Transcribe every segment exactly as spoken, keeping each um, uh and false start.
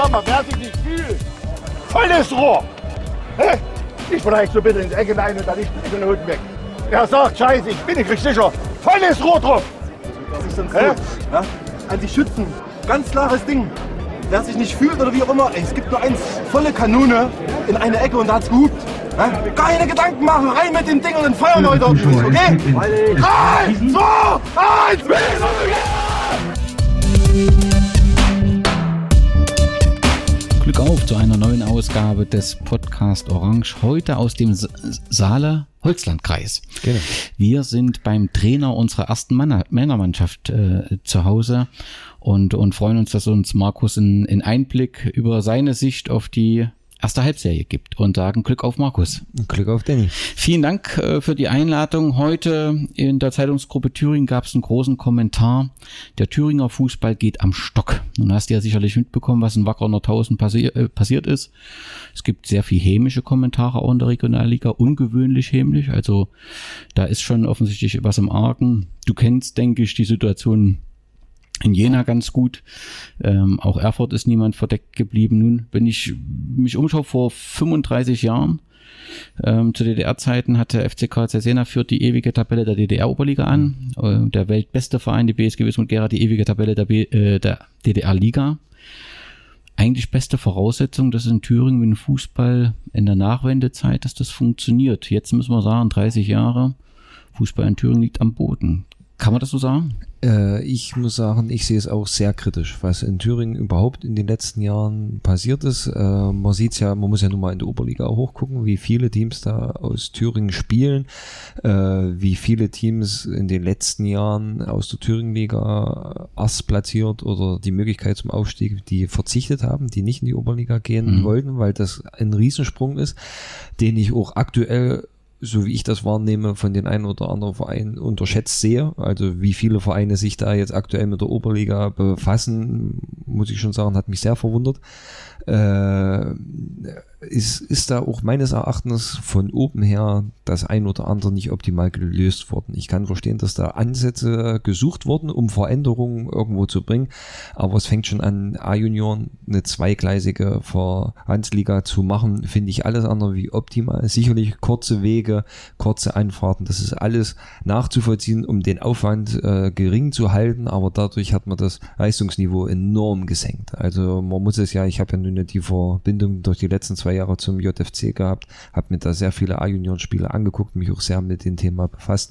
sag mal, wer sich nicht fühlt, volles Rohr. Hä? Ich vielleicht so bitte in die Ecke rein und dann nicht in den Hund weg. Er sagt, scheiße, ich bin nicht sicher, volles Rohr drauf. Das ist dann so, ja? An die Schützen, ganz klares Ding. Wer sich nicht fühlt oder wie auch immer, ey, es gibt nur eins, volle Kanone in eine Ecke und da hat's gehupt. Ja? Keine Gedanken machen, rein mit dem Ding und dann feuern wir heute ordentlich, okay? drei, zwei, eins, Glück auf zu einer neuen Ausgabe des Podcast Orange, heute aus dem Saale-Holzlandkreis. Genau. Wir sind beim Trainer unserer ersten Mann- Männermannschaft äh, zu Hause und, und freuen uns, dass uns Markus einen, einen Einblick über seine Sicht auf die erste Halbserie gibt und sagen Glück auf Markus. Glück auf Danny. Vielen Dank äh, für die Einladung. Heute in der Zeitungsgruppe Thüringen gab es einen großen Kommentar. Der Thüringer Fußball geht am Stock. Nun hast du ja sicherlich mitbekommen, was in Wacker Nordhausen passi- äh, passiert ist. Es gibt sehr viel hämische Kommentare auch in der Regionalliga, ungewöhnlich hämisch. Also da ist schon offensichtlich was im Argen. Du kennst, denke ich, die Situation in Jena ganz gut. Ähm, auch Erfurt ist niemand verdeckt geblieben. Nun, wenn ich mich umschaue, vor fünfunddreißig Jahren, ähm, zu D D R-Zeiten hatte F C K Z Jena führt die ewige Tabelle der D D R-Oberliga an. Äh, der weltbeste Verein, die B S G Wismut Gera, die ewige Tabelle der, B, äh, der D D R-Liga. Eigentlich beste Voraussetzung, dass in Thüringen mit dem Fußball in der Nachwendezeit, dass das funktioniert. Jetzt müssen wir sagen, dreißig Jahre, Fußball in Thüringen liegt am Boden. Kann man das so sagen? Äh, ich muss sagen, ich sehe es auch sehr kritisch, was in Thüringen überhaupt in den letzten Jahren passiert ist. Äh, man sieht es ja, man muss ja nun mal in der Oberliga auch hochgucken, wie viele Teams da aus Thüringen spielen, äh, wie viele Teams in den letzten Jahren aus der Thüringenliga erst platziert oder die Möglichkeit zum Aufstieg, die verzichtet haben, die nicht in die Oberliga gehen mhm. wollten, weil das ein Riesensprung ist, den ich auch aktuell, so wie ich das wahrnehme, von den einen oder anderen Vereinen unterschätzt sehe. Also wie viele Vereine sich da jetzt aktuell mit der Oberliga befassen, muss ich schon sagen, hat mich sehr verwundert. Äh, ist, ist da auch meines Erachtens von oben her das ein oder andere nicht optimal gelöst worden. Ich kann verstehen, dass da Ansätze gesucht wurden, um Veränderungen irgendwo zu bringen, aber es fängt schon an, A-Junioren eine zweigleisige Verbandsliga zu machen, finde ich alles andere wie optimal. Sicherlich kurze Wege, kurze Anfahrten, das ist alles nachzuvollziehen, um den Aufwand äh, gering zu halten, aber dadurch hat man das Leistungsniveau enorm gesenkt. Also man muss es ja, ich habe ja nun die Verbindung durch die letzten zwei Jahre zum J F C gehabt, habe mir da sehr viele A-Junioren-Spiele angeguckt, mich auch sehr mit dem Thema befasst.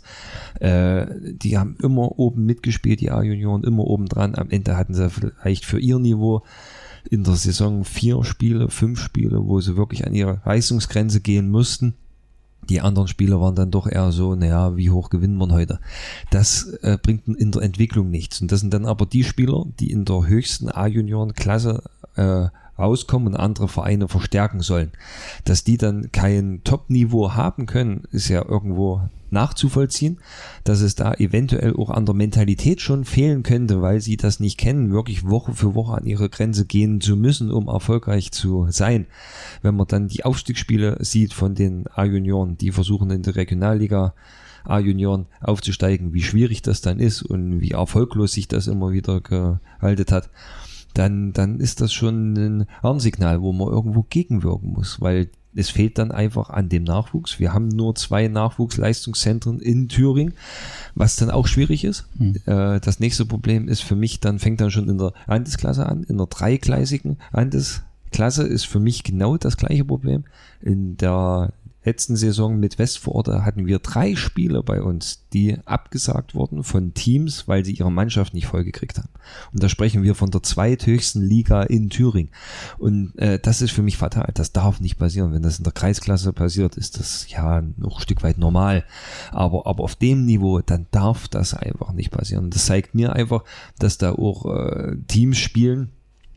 Äh, die haben immer oben mitgespielt, die A-Junioren, immer oben dran. Am Ende hatten sie vielleicht für ihr Niveau in der Saison vier Spiele, fünf Spiele, wo sie wirklich an ihre Leistungsgrenze gehen mussten. Die anderen Spiele waren dann doch eher so, naja, wie hoch gewinnen wir heute? Das äh, bringt in der Entwicklung nichts. Und das sind dann aber die Spieler, die in der höchsten A-Junioren-Klasse äh, rauskommen und andere Vereine verstärken sollen. Dass die dann kein Top-Niveau haben können, ist ja irgendwo nachzuvollziehen, dass es da eventuell auch an der Mentalität schon fehlen könnte, weil sie das nicht kennen, wirklich Woche für Woche an ihre Grenze gehen zu müssen, um erfolgreich zu sein. Wenn man dann die Aufstiegsspiele sieht von den A-Junioren, die versuchen in der Regionalliga A-Junioren aufzusteigen, wie schwierig das dann ist und wie erfolglos sich das immer wieder gehalten hat, dann, dann ist das schon ein Warnsignal, wo man irgendwo gegenwirken muss, weil es fehlt dann einfach an dem Nachwuchs. Wir haben nur zwei Nachwuchsleistungszentren in Thüringen, was dann auch schwierig ist. Mhm. Äh, das nächste Problem ist für mich, dann fängt dann schon in der Landesklasse an, in der dreigleisigen Landesklasse ist für mich genau das gleiche Problem. In der letzten Saison mit Westvororte hatten wir drei Spiele bei uns, die abgesagt wurden von Teams, weil sie ihre Mannschaft nicht vollgekriegt haben. Und da sprechen wir von der zweithöchsten Liga in Thüringen. Und äh, das ist für mich fatal. Das darf nicht passieren. Wenn das in der Kreisklasse passiert, ist das ja noch ein Stück weit normal. Aber, aber auf dem Niveau, dann darf das einfach nicht passieren. Das zeigt mir einfach, dass da auch äh, Teams spielen,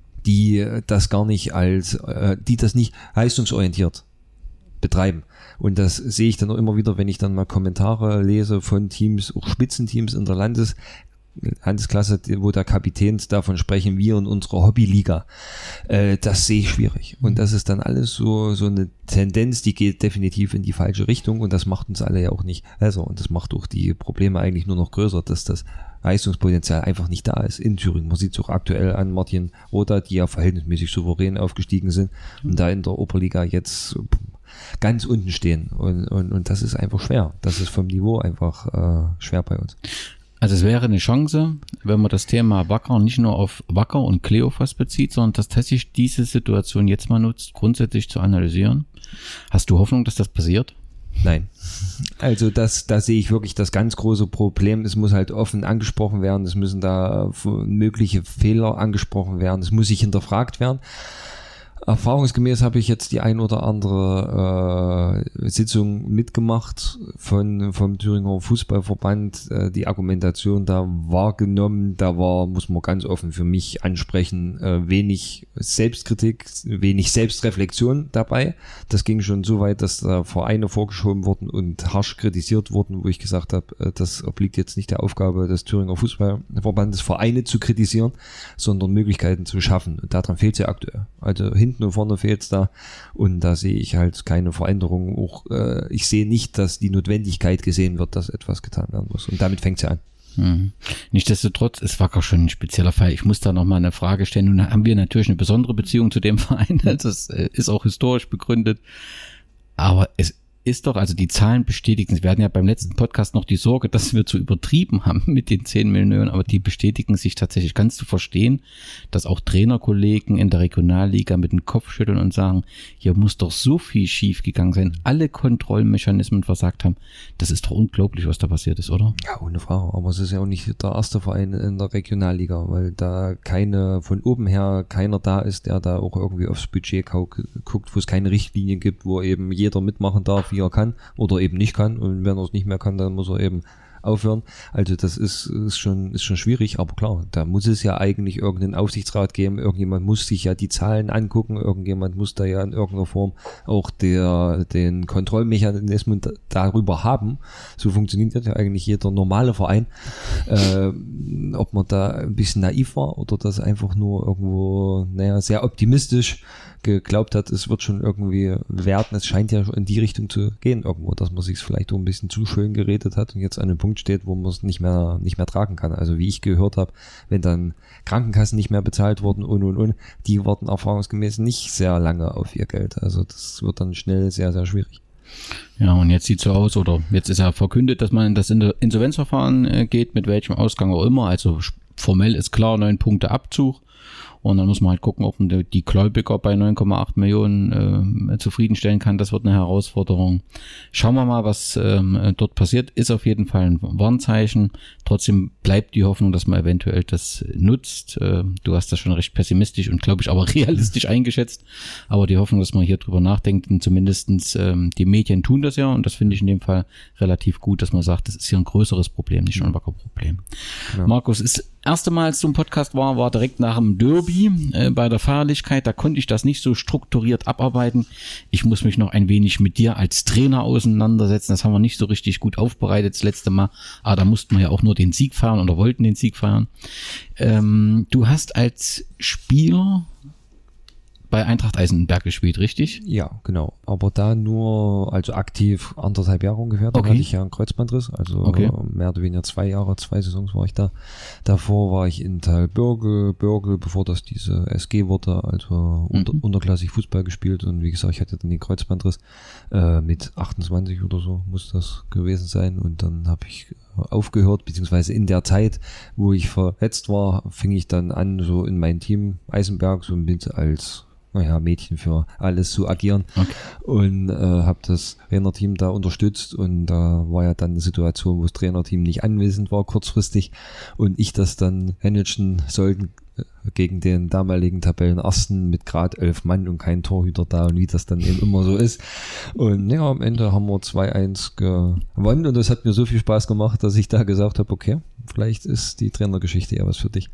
die das gar nicht als, äh, die das nicht leistungsorientiert betreiben. Und das sehe ich dann auch immer wieder, wenn ich dann mal Kommentare lese von Teams, auch Spitzenteams in der Landes, Handelsklasse, wo der Kapitän davon sprechen, wir in unserer Hobbyliga. Äh, das sehe ich schwierig. Und das ist dann alles so, so eine Tendenz, die geht definitiv in die falsche Richtung und das macht uns alle ja auch nicht besser. Und das macht auch die Probleme eigentlich nur noch größer, dass das Leistungspotenzial einfach nicht da ist in Thüringen. Man sieht es auch aktuell an Martin Roda, die ja verhältnismäßig souverän aufgestiegen sind und da in der Oberliga jetzt ganz unten stehen. Und, und, und das ist einfach schwer. Das ist vom Niveau einfach äh, schwer bei uns. Also es wäre eine Chance, wenn man das Thema Wacker nicht nur auf Wacker und Kleophas bezieht, sondern dass tatsächlich diese Situation jetzt mal nutzt, grundsätzlich zu analysieren. Hast du Hoffnung, dass das passiert? Nein. Also das, da sehe ich wirklich das ganz große Problem. Es muss halt offen angesprochen werden. Es müssen da mögliche Fehler angesprochen werden. Es muss sich hinterfragt werden. Erfahrungsgemäß habe ich jetzt die ein oder andere äh, Sitzung mitgemacht von vom Thüringer Fußballverband, äh, die Argumentation da wahrgenommen, da war, muss man ganz offen für mich ansprechen, äh, wenig Selbstkritik, wenig Selbstreflexion dabei. Das ging schon so weit, dass da Vereine vorgeschoben wurden und harsch kritisiert wurden, wo ich gesagt habe, äh, das obliegt jetzt nicht der Aufgabe des Thüringer Fußballverbandes, Vereine zu kritisieren, sondern Möglichkeiten zu schaffen. Und daran fehlt es ja aktuell. Also hinten und vorne fehlt es da und da sehe ich halt keine Veränderung. Auch äh, ich sehe nicht, dass die Notwendigkeit gesehen wird, dass etwas getan werden muss. Und damit fängt es ja an. Hm. Nichtsdestotrotz ist Wacker schon ein spezieller Fall. Ich muss da noch mal eine Frage stellen. Nun haben wir natürlich eine besondere Beziehung zu dem Verein. Das ist auch historisch begründet. Aber es ist doch, also die Zahlen bestätigen, wir hatten ja beim letzten Podcast noch die Sorge, dass wir zu übertrieben haben mit den zehn Millionen, aber die bestätigen sich tatsächlich. Kannst du verstehen, dass auch Trainerkollegen in der Regionalliga mit dem Kopf schütteln und sagen, hier muss doch so viel schief gegangen sein, alle Kontrollmechanismen versagt haben. Das ist doch unglaublich, was da passiert ist, oder? Ja, ohne Frage, aber es ist ja auch nicht der erste Verein in der Regionalliga, weil da keine, von oben her keiner da ist, der da auch irgendwie aufs Budget guckt, wo es keine Richtlinien gibt, wo eben jeder mitmachen darf, wie er kann oder eben nicht kann, und wenn er es nicht mehr kann, dann muss er eben aufhören. Also das ist, ist schon ist schon schwierig, aber klar, da muss es ja eigentlich irgendeinen Aufsichtsrat geben, irgendjemand muss sich ja die Zahlen angucken, irgendjemand muss da ja in irgendeiner Form auch der den Kontrollmechanismus darüber haben. So funktioniert ja eigentlich jeder normale Verein. Äh, ob man da ein bisschen naiv war oder das einfach nur irgendwo, naja, sehr optimistisch geglaubt hat, es wird schon irgendwie werden. Es scheint ja in die Richtung zu gehen irgendwo, dass man sich vielleicht auch ein bisschen zu schön geredet hat und jetzt an einem Punkt steht, wo man es nicht mehr nicht mehr tragen kann. Also wie ich gehört habe, wenn dann Krankenkassen nicht mehr bezahlt wurden und und und, die warten erfahrungsgemäß nicht sehr lange auf ihr Geld. Also das wird dann schnell sehr, sehr schwierig. Ja, und jetzt sieht es so aus, oder jetzt ist ja verkündet, dass man in das Insolvenzverfahren äh, geht, mit welchem Ausgang auch immer. Also formell ist klar, neun Punkte Abzug. Und dann muss man halt gucken, ob man die Gläubiger bei neun Komma acht Millionen äh, zufriedenstellen kann. Das wird eine Herausforderung. Schauen wir mal, was ähm, dort passiert. Ist auf jeden Fall ein Warnzeichen. Trotzdem bleibt die Hoffnung, dass man eventuell das nutzt. Äh, du hast das schon recht pessimistisch und, glaube ich, aber realistisch eingeschätzt. Aber die Hoffnung, dass man hier drüber nachdenkt, und zumindestens ähm, die Medien tun das ja. Und das finde ich in dem Fall relativ gut, dass man sagt, das ist hier ein größeres Problem, nicht nur ein Wacker-Problem. Ja. Markus, ist erste Mal, als du im Podcast war, war direkt nach dem Derby äh, bei der Feierlichkeit. Da konnte ich das nicht so strukturiert abarbeiten. Ich muss mich noch ein wenig mit dir als Trainer auseinandersetzen. Das haben wir nicht so richtig gut aufbereitet das letzte Mal. Aber da mussten wir ja auch nur den Sieg feiern oder wollten den Sieg feiern. Ähm, du hast als Spieler bei Eintracht Eisenberg gespielt, richtig? Ja, genau. Aber da nur, also aktiv anderthalb Jahre ungefähr. Da okay. hatte ich ja einen Kreuzbandriss. Also okay. mehr oder weniger zwei Jahre, zwei Saisons war ich da. Davor war ich in Thalbürgel, Bürgel, bevor das diese S G wurde, also unter, mhm. unterklassig Fußball gespielt. Und wie gesagt, ich hatte dann den Kreuzbandriss. Äh, mit achtundzwanzig oder so muss das gewesen sein. Und dann habe ich aufgehört, beziehungsweise in der Zeit, wo ich verletzt war, fing ich dann an, so in mein Team Eisenberg, so ein bisschen als naja, Mädchen für alles zu agieren. Okay. Und äh, habe das Trainerteam da unterstützt und da war ja dann eine Situation, wo das Trainerteam nicht anwesend war, kurzfristig, und ich das dann managen sollten gegen den damaligen Tabellenersten mit gerade elf Mann und kein Torhüter da und wie das dann eben immer so ist. Und ja, am Ende haben wir zwei eins gewonnen und das hat mir so viel Spaß gemacht, dass ich da gesagt habe, okay, vielleicht ist die Trainergeschichte ja was für dich.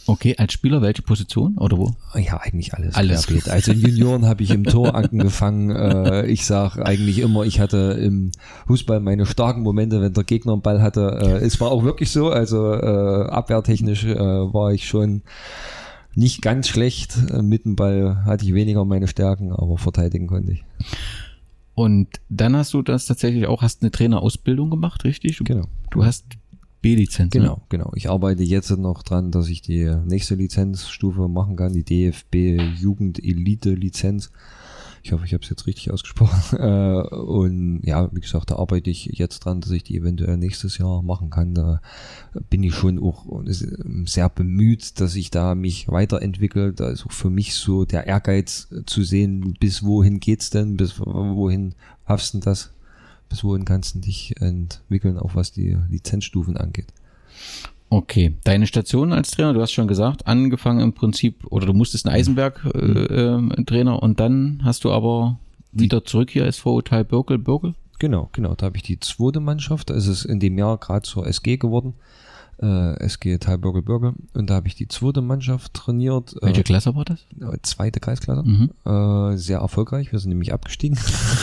Okay, als Spieler welche Position oder wo? Ja, eigentlich alles. Alles. Querbeet. Also in Junioren habe ich im Tor angefangen. Äh, ich sage eigentlich immer, ich hatte im Fußball meine starken Momente, wenn der Gegner einen Ball hatte. Äh, es war auch wirklich so. Also äh, abwehrtechnisch äh, war ich schon nicht ganz schlecht. Äh, mit dem Ball hatte ich weniger meine Stärken, aber verteidigen konnte ich. Und dann hast du das tatsächlich auch, hast eine Trainerausbildung gemacht, richtig? Du, Genau. Du hast B-Lizenz. Genau, ne? genau. Ich arbeite jetzt noch dran, dass ich die nächste Lizenzstufe machen kann, die D F B Jugend Elite Lizenz. Ich hoffe, ich habe es jetzt richtig ausgesprochen. Und ja, wie gesagt, da arbeite ich jetzt dran, dass ich die eventuell nächstes Jahr machen kann. Da bin ich schon auch sehr bemüht, dass ich da mich weiterentwickle. Da ist auch für mich so der Ehrgeiz zu sehen, bis wohin geht's denn, bis wohin hafst du das? Bis wohin kannst du dich entwickeln, auch was die Lizenzstufen angeht. Okay, deine Station als Trainer, du hast schon gesagt, angefangen im Prinzip, oder du musstest in Eisenberg äh, äh, Trainer und dann hast du aber wieder zurück hier S V Teil Birkel, Birkel? Genau, genau, da habe ich die zweite Mannschaft, da ist es in dem Jahr gerade zur S G geworden, äh, S G Teil Birkel, Birkel, und da habe ich die zweite Mannschaft trainiert. Welche äh, Klasse war das? Zweite Kreisklasse, Mhm. äh, sehr erfolgreich, wir sind nämlich abgestiegen.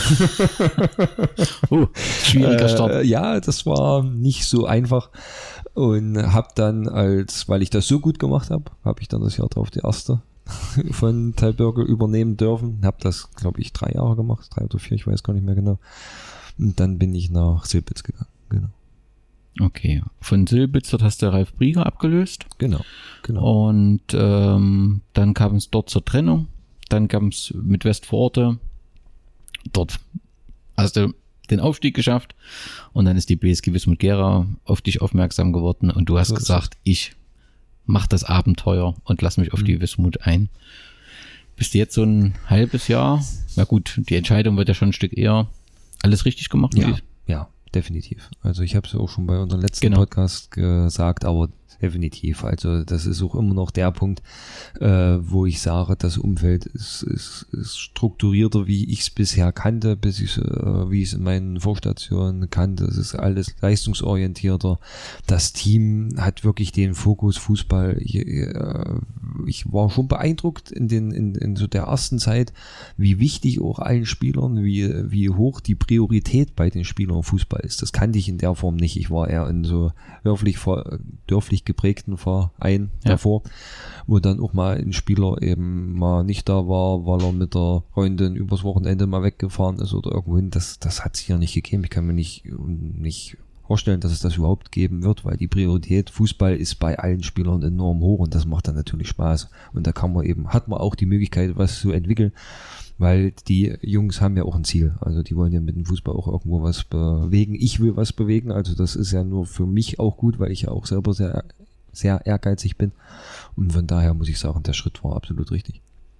Oh, schwieriger Start. Äh, ja, das war nicht so einfach und habe dann als, weil ich das so gut gemacht habe, habe ich dann das Jahr drauf die erste von Teilbürger übernehmen dürfen. Habe das, glaube ich, drei Jahre gemacht, drei oder vier, ich weiß gar nicht mehr genau. Und dann bin ich nach Silbitz gegangen, genau. Okay, von Silbitz, dort hast du Ralf Brieger abgelöst. Genau, genau. Und ähm, dann kam es dort zur Trennung. Dann kam es mit Westforte. Dort hast du den Aufstieg geschafft. Und dann ist die B S G Wismut Gera auf dich aufmerksam geworden. Und du hast So gesagt, ich mach das Abenteuer und lass mich auf Mhm. die Wismut ein. Bist du jetzt so ein halbes Jahr? Na gut, die Entscheidung wird ja schon ein Stück eher alles richtig gemacht. Ja, ja, definitiv. Also ich habe es ja auch schon bei unserem letzten Genau. Podcast gesagt, aber definitiv. Also das ist auch immer noch der Punkt, äh, wo ich sage, das Umfeld ist, ist, ist strukturierter, wie ich es bisher kannte, bis ich äh, wie ich es in meinen Vorstationen kannte. Es ist alles leistungsorientierter. Das Team hat wirklich den Fokus Fußball. Ich, äh, ich war schon beeindruckt in den in, in so der ersten Zeit, wie wichtig auch allen Spielern, wie wie hoch die Priorität bei den Spielern Fußball ist. Das kannte ich in der Form nicht. Ich war eher in so dörflich dörflich geprägten Verein Ja. davor, wo dann auch mal ein Spieler eben mal nicht da war, weil er mit der Freundin übers Wochenende mal weggefahren ist oder irgendwohin. Das, das hat es hier nicht gegeben. Ich kann mir nicht, nicht vorstellen, dass es das überhaupt geben wird, weil die Priorität Fußball ist bei allen Spielern enorm hoch und das macht dann natürlich Spaß. Und da kann man eben, hat man auch die Möglichkeit, was zu entwickeln, weil die Jungs haben ja auch ein Ziel. Also die wollen ja mit dem Fußball auch irgendwo was bewegen. Ich will was bewegen, also das ist ja nur für mich auch gut, weil ich ja auch selber sehr, sehr ehrgeizig bin. Und von daher muss ich sagen, der Schritt war absolut richtig.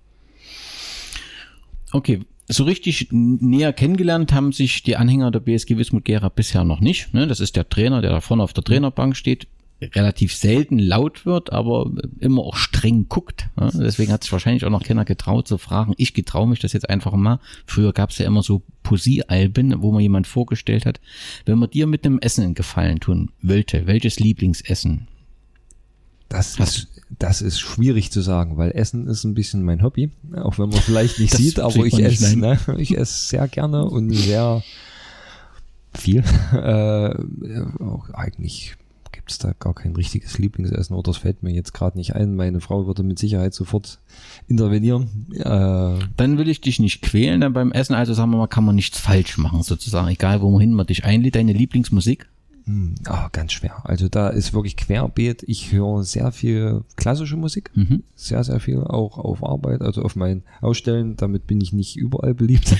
Okay, so richtig näher kennengelernt haben sich die Anhänger der B S G Wismut Gera bisher noch nicht. Ne? Das ist der Trainer, der da vorne auf der Trainerbank steht, relativ selten laut wird, aber immer auch streng guckt. Ja? Deswegen hat sich wahrscheinlich auch noch keiner getraut zu fragen. Ich getraue mich das jetzt einfach mal. Früher gab es ja immer so Poesiealben, wo man jemand vorgestellt hat. Wenn man dir mit einem Essen einen Gefallen tun wollte, welches Lieblingsessen? Das Hast ist, das ist schwierig zu sagen, weil Essen ist ein bisschen mein Hobby, auch wenn man vielleicht nicht Das sieht, aber sieht ich man nicht, esse, nein. ne, ich esse sehr gerne und sehr viel. Äh, auch eigentlich gibt's da gar kein richtiges Lieblingsessen oder das fällt mir jetzt gerade nicht ein. Meine Frau würde mit Sicherheit sofort intervenieren. Äh, Dann will ich dich nicht quälen dann beim Essen, also sagen wir mal, kann man nichts falsch machen sozusagen, egal wohin man dich einlädt. Deine Lieblingsmusik? Hm, ah, ganz schwer. Also da ist wirklich querbeet. Ich höre sehr viel klassische Musik, Mhm. sehr, sehr viel, auch auf Arbeit, also auf meinen Ausstellen. Damit bin ich nicht überall beliebt.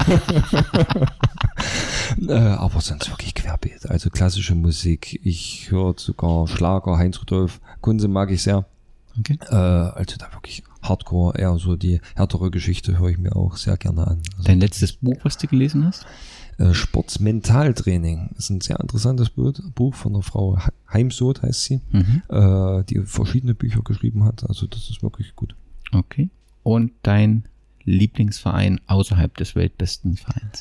äh, aber sonst wirklich querbeet. Also klassische Musik. Ich höre sogar Schlager, Heinz Rudolf Kunze mag ich sehr. Okay. Äh, also da wirklich Hardcore, eher so die härtere Geschichte höre ich mir auch sehr gerne an. Also, Dein letztes Buch, was du gelesen hast? äh, Sportsmentaltraining ist ein sehr interessantes Buch von einer Frau Heimsoth, heißt sie, Mhm. äh, die verschiedene Bücher geschrieben hat. Also das ist wirklich gut. Okay. Und dein Lieblingsverein außerhalb des weltbesten Vereins?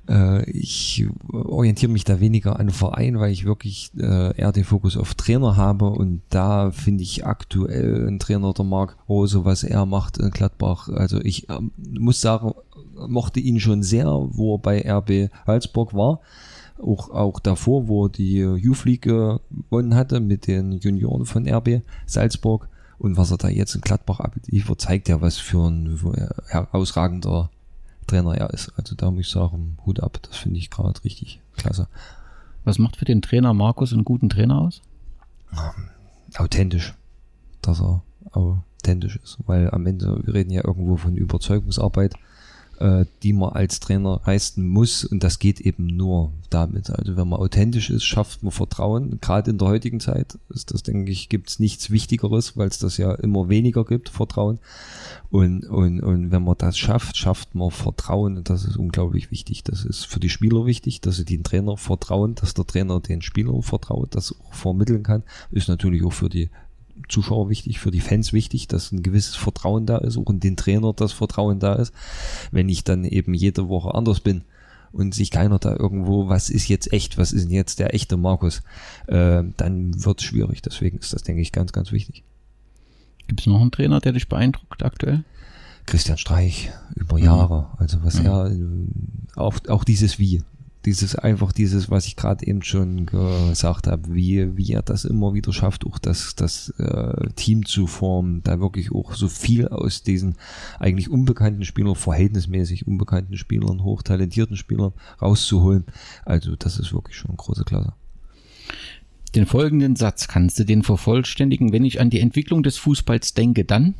Äh, ich orientiere mich da weniger an Verein, weil ich wirklich äh, eher den Fokus auf Trainer habe und da finde ich aktuell ein Trainer, der Marc Rose, was er macht in Gladbach. Also ich ähm, muss sagen, mochte ihn schon sehr, wo er bei R B Salzburg war. Auch, auch davor, wo er die Youth League gewonnen hatte mit den Junioren von R B Salzburg. Und was er da jetzt in Gladbach abliefert, zeigt ja, was für ein herausragender Trainer er ist. Also da muss ich sagen, Hut ab, das finde ich gerade richtig klasse. Was macht für den Trainer Markus einen guten Trainer aus? Authentisch. Dass er authentisch ist. Weil am Ende, wir reden ja irgendwo von Überzeugungsarbeit, äh, die man als Trainer leisten muss und das geht eben nur damit. Also wenn man authentisch ist, schafft man Vertrauen. Gerade in der heutigen Zeit ist das, denke ich, gibt es nichts Wichtigeres, weil es das ja immer weniger gibt, Vertrauen. Und, und, und wenn man das schafft, schafft man Vertrauen und das ist unglaublich wichtig. Das ist für die Spieler wichtig, dass sie den Trainer vertrauen, dass der Trainer den Spieler vertraut, das auch vermitteln kann. Ist natürlich auch für die Zuschauer wichtig, für die Fans wichtig, dass ein gewisses Vertrauen da ist, auch in den Trainer das Vertrauen da ist. Wenn ich dann eben jede Woche anders bin und sich keiner da irgendwo, was ist jetzt echt, was ist denn jetzt der echte Markus, äh, dann wird es schwierig. Deswegen ist das, denke ich, ganz, ganz wichtig. Gibt es noch einen Trainer, der dich beeindruckt aktuell? Christian Streich, über Jahre. Also was mhm. er, auch, auch dieses Wie. Dieses einfach dieses, was ich gerade eben schon gesagt habe, wie wie er das immer wieder schafft, auch das das äh, Team zu formen, da wirklich auch so viel aus diesen eigentlich unbekannten Spielern, verhältnismäßig unbekannten Spielern, hochtalentierten Spielern rauszuholen. Also das ist wirklich schon eine große Klasse. Den folgenden Satz kannst du den vervollständigen: Wenn ich an die Entwicklung des Fußballs denke, dann?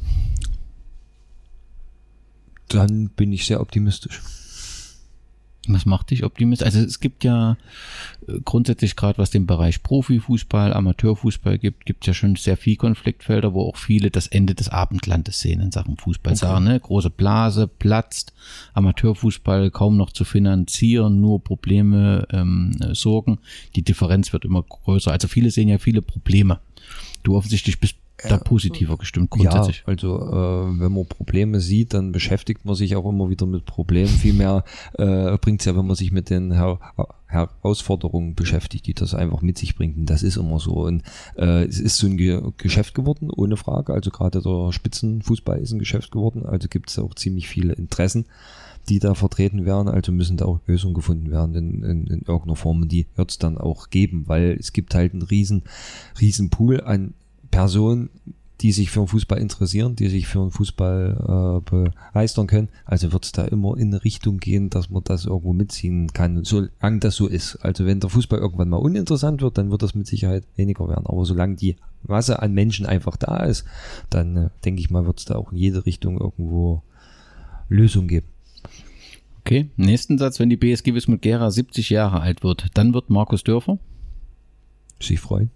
Dann bin ich sehr optimistisch. Was macht dich optimistisch? Also es gibt ja grundsätzlich gerade, was den Bereich Profifußball, Amateurfußball gibt, gibt es ja schon sehr viel Konfliktfelder, wo auch viele das Ende des Abendlandes sehen in Sachen Fußball. Okay. Sagen, ne? Große Blase, platzt, Amateurfußball kaum noch zu finanzieren, nur Probleme, ähm, Sorgen. Die Differenz wird immer größer. Also viele sehen ja viele Probleme. Du offensichtlich bist da positiver gestimmt grundsätzlich. Ja, also äh, wenn man Probleme sieht, dann beschäftigt man sich auch immer wieder mit Problemen. Vielmehr äh, bringt es ja, wenn man sich mit den Her- Herausforderungen beschäftigt, die das einfach mit sich bringt. Und das ist immer so. Und äh, es ist so ein Ge- Geschäft geworden, ohne Frage. Also gerade der Spitzenfußball ist ein Geschäft geworden. Also gibt es auch ziemlich viele Interessen, die da vertreten werden. Also müssen da auch Lösungen gefunden werden in, in, in irgendeiner Form. Und die wird es dann auch geben, weil es gibt halt einen riesen, riesen Pool an Personen, die sich für den Fußball interessieren, die sich für den Fußball äh, begeistern können. Also wird es da immer in eine Richtung gehen, dass man das irgendwo mitziehen kann, solange das so ist. Also wenn der Fußball irgendwann mal uninteressant wird, dann wird das mit Sicherheit weniger werden. Aber solange die Masse an Menschen einfach da ist, dann äh, denke ich mal, wird es da auch in jede Richtung irgendwo Lösungen geben. Okay, nächsten Satz: Wenn die B S G Wismut Gera siebzig Jahre alt wird, dann wird Markus Dörfer sich freuen.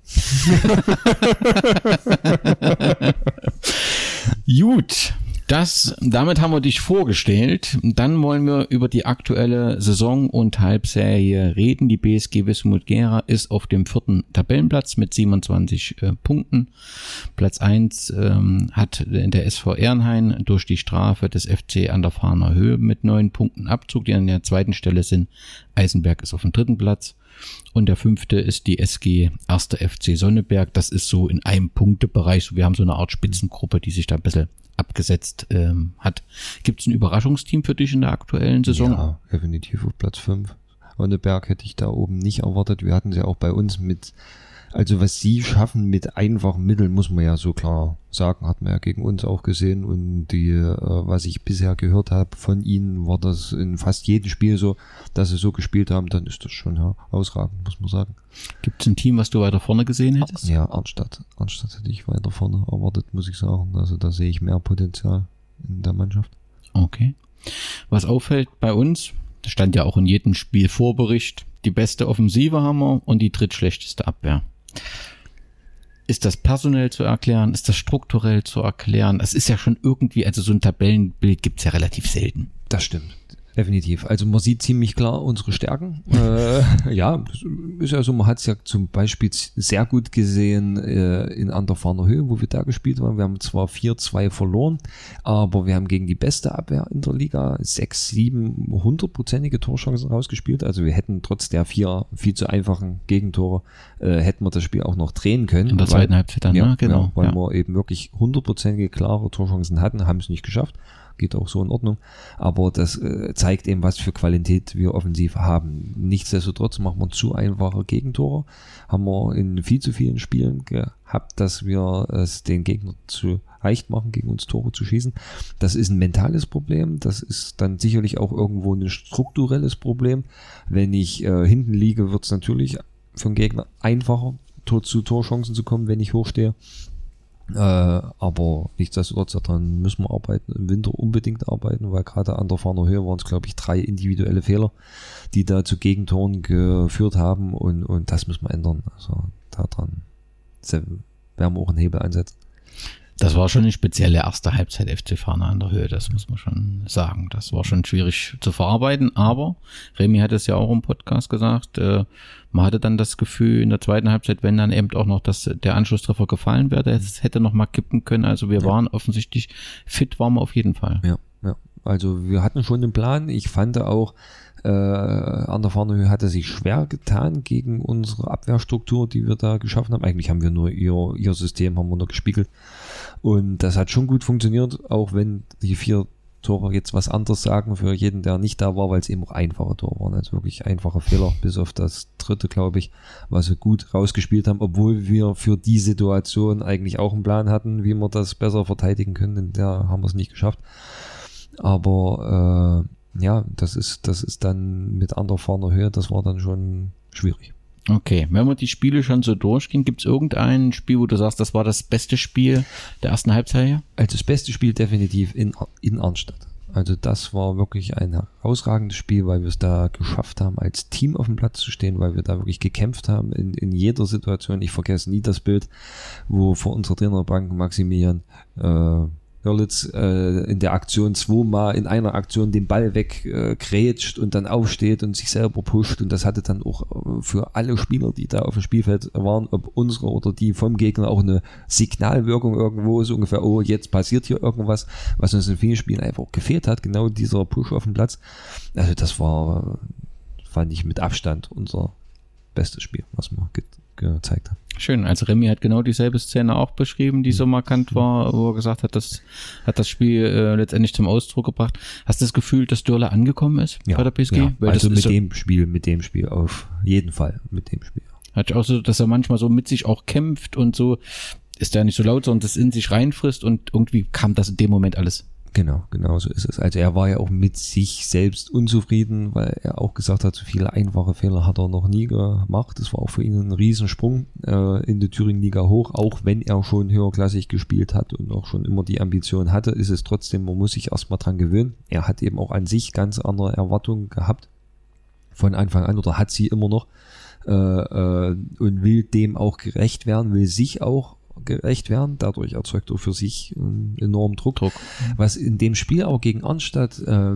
Gut, das, damit haben wir dich vorgestellt. Dann wollen wir über die aktuelle Saison und Halbserie reden. Die B S G Wismut Gera ist auf dem vierten Tabellenplatz mit siebenundzwanzig äh, Punkten. Platz eins ähm, hat der S V Ehrenhain durch die Strafe des F C an der Fahner Höhe mit neun Punkten Abzug. Die an der zweiten Stelle sind. Eisenberg ist auf dem dritten Platz. Und der fünfte ist die S G erster F C Sonneberg. Das ist so in einem Punktebereich. Wir haben so eine Art Spitzengruppe, die sich da ein bisschen abgesetzt ähm, hat. Gibt es ein Überraschungsteam für dich in der aktuellen Saison? Ja, definitiv auf Platz fünf. Sonneberg hätte ich da oben nicht erwartet. Wir hatten sie auch bei uns mit, also was sie schaffen mit einfachen Mitteln, muss man ja so klar sagen, hat man ja gegen uns auch gesehen. Und die, äh, was ich bisher gehört habe von ihnen, war das in fast jedem Spiel so, dass sie so gespielt haben, dann ist das schon herausragend, muss man sagen. Gibt es ein Team, was du weiter vorne gesehen hättest? Ja, Arnstadt. Arnstadt hätte ich weiter vorne erwartet, muss ich sagen. Also da sehe ich mehr Potenzial in der Mannschaft. Okay. Was auffällt bei uns, das stand ja auch in jedem Spielvorbericht, die beste Offensive haben wir und die drittschlechteste Abwehr. Ist das personell zu erklären? Ist das strukturell zu erklären? Es ist ja schon irgendwie, also so ein Tabellenbild gibt es ja relativ selten. Das stimmt. Definitiv. Also man sieht ziemlich klar unsere Stärken. äh, ja, ist ja so, man hat es ja zum Beispiel sehr gut gesehen äh, in Anderfarner Höhe, wo wir da gespielt haben. Wir haben zwar vier zwei verloren, aber wir haben gegen die beste Abwehr in der Liga sechs, sieben hundertprozentige Torchancen rausgespielt. Also wir hätten trotz der vier viel zu einfachen Gegentore, äh, hätten wir das Spiel auch noch drehen können. In der zweiten Halbzeit dann, ja, ne? Genau. Ja, weil ja. wir eben wirklich hundertprozentige klare Torchancen hatten, haben es nicht geschafft. Geht auch so in Ordnung, aber das äh, zeigt eben, was für Qualität wir offensiv haben. Nichtsdestotrotz machen wir zu einfache Gegentore, haben wir in viel zu vielen Spielen gehabt, dass wir es den Gegner zu leicht machen, gegen uns Tore zu schießen. Das ist ein mentales Problem, das ist dann sicherlich auch irgendwo ein strukturelles Problem. Wenn ich äh, hinten liege, wird es natürlich für den Gegner einfacher, Tor zu Torchancen zu kommen, wenn ich hochstehe. Äh, aber nichtsdestotrotz, daran müssen wir arbeiten, im Winter unbedingt arbeiten, weil gerade an der Fahner Höhe waren es, glaube ich, drei individuelle Fehler, die da zu Gegentoren geführt haben und, und das müssen wir ändern. Also daran werden wir auch einen Hebel einsetzen. Das war schon eine spezielle erste Halbzeit F C Fahner an der Höhe, das muss man schon sagen. Das war schon schwierig zu verarbeiten, aber Remy hat es ja auch im Podcast gesagt, äh, man hatte dann das Gefühl in der zweiten Halbzeit, wenn dann eben auch noch das, der Anschlusstreffer gefallen wäre, es hätte noch mal kippen können. Also wir ja. waren offensichtlich fit, waren wir auf jeden Fall. Ja, ja. Also wir hatten schon einen Plan. Ich fand auch, äh, an der Fahnerhöhe hatte sich schwer getan gegen unsere Abwehrstruktur, die wir da geschaffen haben. Eigentlich haben wir nur ihr, ihr System, haben wir nur gespiegelt. Und das hat schon gut funktioniert, auch wenn die vier Tore jetzt was anderes sagen für jeden, der nicht da war, weil es eben auch einfache Tore waren. Also wirklich einfache Fehler, bis auf das dritte, glaube ich, was wir gut rausgespielt haben, obwohl wir für die Situation eigentlich auch einen Plan hatten, wie wir das besser verteidigen können. In der haben wir es nicht geschafft. Aber äh, ja, das ist, das ist dann mit Anderfarner Höhe, das war dann schon schwierig. Okay, wenn wir die Spiele schon so durchgehen, gibt es irgendein Spiel, wo du sagst, das war das beste Spiel der ersten Halbzeit hier? Also das beste Spiel definitiv in, in Arnstadt. Also das war wirklich ein herausragendes Spiel, weil wir es da geschafft haben, als Team auf dem Platz zu stehen, weil wir da wirklich gekämpft haben in, in jeder Situation. Ich vergesse nie das Bild, wo vor unserer Trainerbank Maximilian äh, Hörlitz äh, in der Aktion zweimal in einer Aktion den Ball weggrätscht äh, und dann aufsteht und sich selber pusht, und das hatte dann auch äh, für alle Spieler, die da auf dem Spielfeld waren, ob unsere oder die vom Gegner, auch eine Signalwirkung irgendwo, so ungefähr, oh, jetzt passiert hier irgendwas, was uns in vielen Spielen einfach auch gefehlt hat, genau dieser Push auf dem Platz. Also das war, fand ich mit Abstand unser bestes Spiel, was wir ge- gezeigt haben. Schön, also Remy hat genau dieselbe Szene auch beschrieben, die so markant war, wo er gesagt hat, das hat das Spiel äh, letztendlich zum Ausdruck gebracht. Hast du das Gefühl, dass Dürle angekommen ist ja, bei der P S G? Ja, Weil also das mit so, dem Spiel, mit dem Spiel auf jeden Fall, mit dem Spiel. Hat auch so, dass er manchmal so mit sich auch kämpft und so, ist der nicht so laut, sondern das in sich reinfrisst, und irgendwie kam das in dem Moment alles. Genau, genau so ist es. Also er war ja auch mit sich selbst unzufrieden, weil er auch gesagt hat, so viele einfache Fehler hat er noch nie gemacht. Das war auch für ihn ein Riesensprung äh, in die Thüringen-Liga hoch, auch wenn er schon höherklassig gespielt hat und auch schon immer die Ambition hatte, ist es trotzdem, man muss sich erstmal dran gewöhnen. Er hat eben auch an sich ganz andere Erwartungen gehabt von Anfang an, oder hat sie immer noch, äh, äh, und will dem auch gerecht werden, will sich auch gerecht werden. Dadurch erzeugt er für sich einen enormen Druck. Druck. Was in dem Spiel auch gegen Arnstadt äh,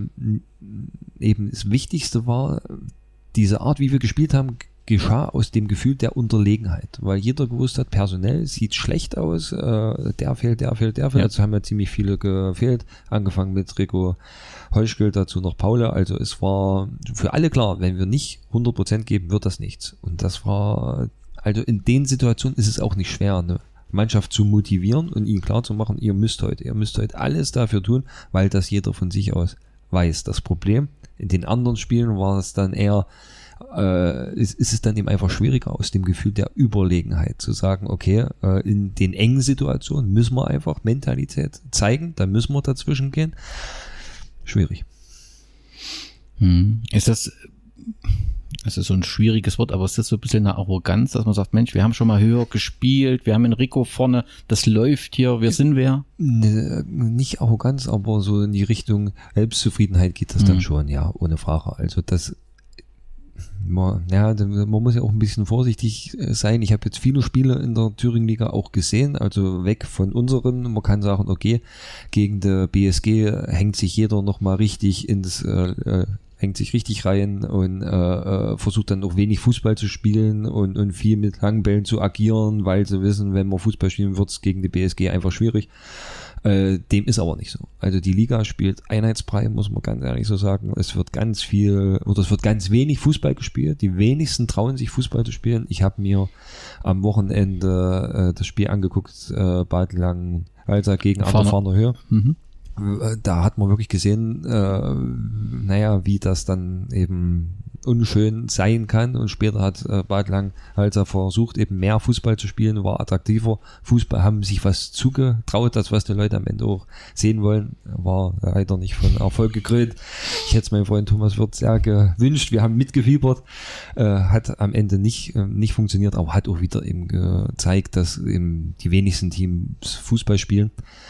eben das Wichtigste war, diese Art, wie wir gespielt haben, geschah aus dem Gefühl der Unterlegenheit, weil jeder gewusst hat, personell sieht schlecht aus, äh, der fehlt, der fehlt, der fehlt. Ja. Jetzt haben ja ziemlich viele gefehlt, angefangen mit Rico Heuschkel, dazu noch Paula. Also es war für alle klar, wenn wir nicht hundert Prozent geben, wird das nichts. Und das war, also in den Situationen ist es auch nicht schwer, ne? Mannschaft zu motivieren und ihnen klar zu machen, ihr müsst heute, ihr müsst heute alles dafür tun, weil das jeder von sich aus weiß. Das Problem, in den anderen Spielen war es dann eher, äh, ist, ist es dann eben einfach schwieriger, aus dem Gefühl der Überlegenheit zu sagen, okay, äh, in den engen Situationen müssen wir einfach Mentalität zeigen, da müssen wir dazwischen gehen. Schwierig. Hm. Ist das... Das ist so ein schwieriges Wort, aber es ist so ein bisschen eine Arroganz, dass man sagt, Mensch, wir haben schon mal höher gespielt, wir haben einen Rico vorne, das läuft hier, wir sind wer? Ne, nicht Arroganz, aber so in die Richtung Selbstzufriedenheit geht das mhm. dann schon, ja, ohne Frage. Also das, Man, ja, man muss ja auch ein bisschen vorsichtig sein. Ich habe jetzt viele Spiele in der Thüringen-Liga auch gesehen, also weg von unseren. Man kann sagen, okay, gegen der B S G hängt sich jeder nochmal richtig ins, äh, hängt sich richtig rein und äh, versucht dann auch wenig Fußball zu spielen und, und viel mit langen Bällen zu agieren, weil sie wissen, wenn man Fußball spielen wird, es gegen die B S G einfach schwierig. Äh, dem ist aber nicht so. Also die Liga spielt einheitsbrei, muss man ganz ehrlich so sagen. Es wird ganz viel, oder es wird ganz wenig Fußball gespielt. Die wenigsten trauen sich Fußball zu spielen. Ich habe mir am Wochenende äh, das Spiel angeguckt, äh, Bad Langenhalter gegen Anderfarner Höhe. Mhm. Da hat man wirklich gesehen, äh, naja, wie das dann eben unschön sein kann, und später hat äh, Bad Langenhalter versucht, eben mehr Fußball zu spielen, war attraktiver Fußball, haben sich was zugetraut, das was die Leute am Ende auch sehen wollen, war leider nicht von Erfolg gekrönt. Ich hätte es meinem Freund Thomas Wirth sehr gewünscht, wir haben mitgefiebert, äh, hat am Ende nicht äh, nicht funktioniert, aber hat auch wieder eben gezeigt, dass eben die wenigsten Teams Fußball spielen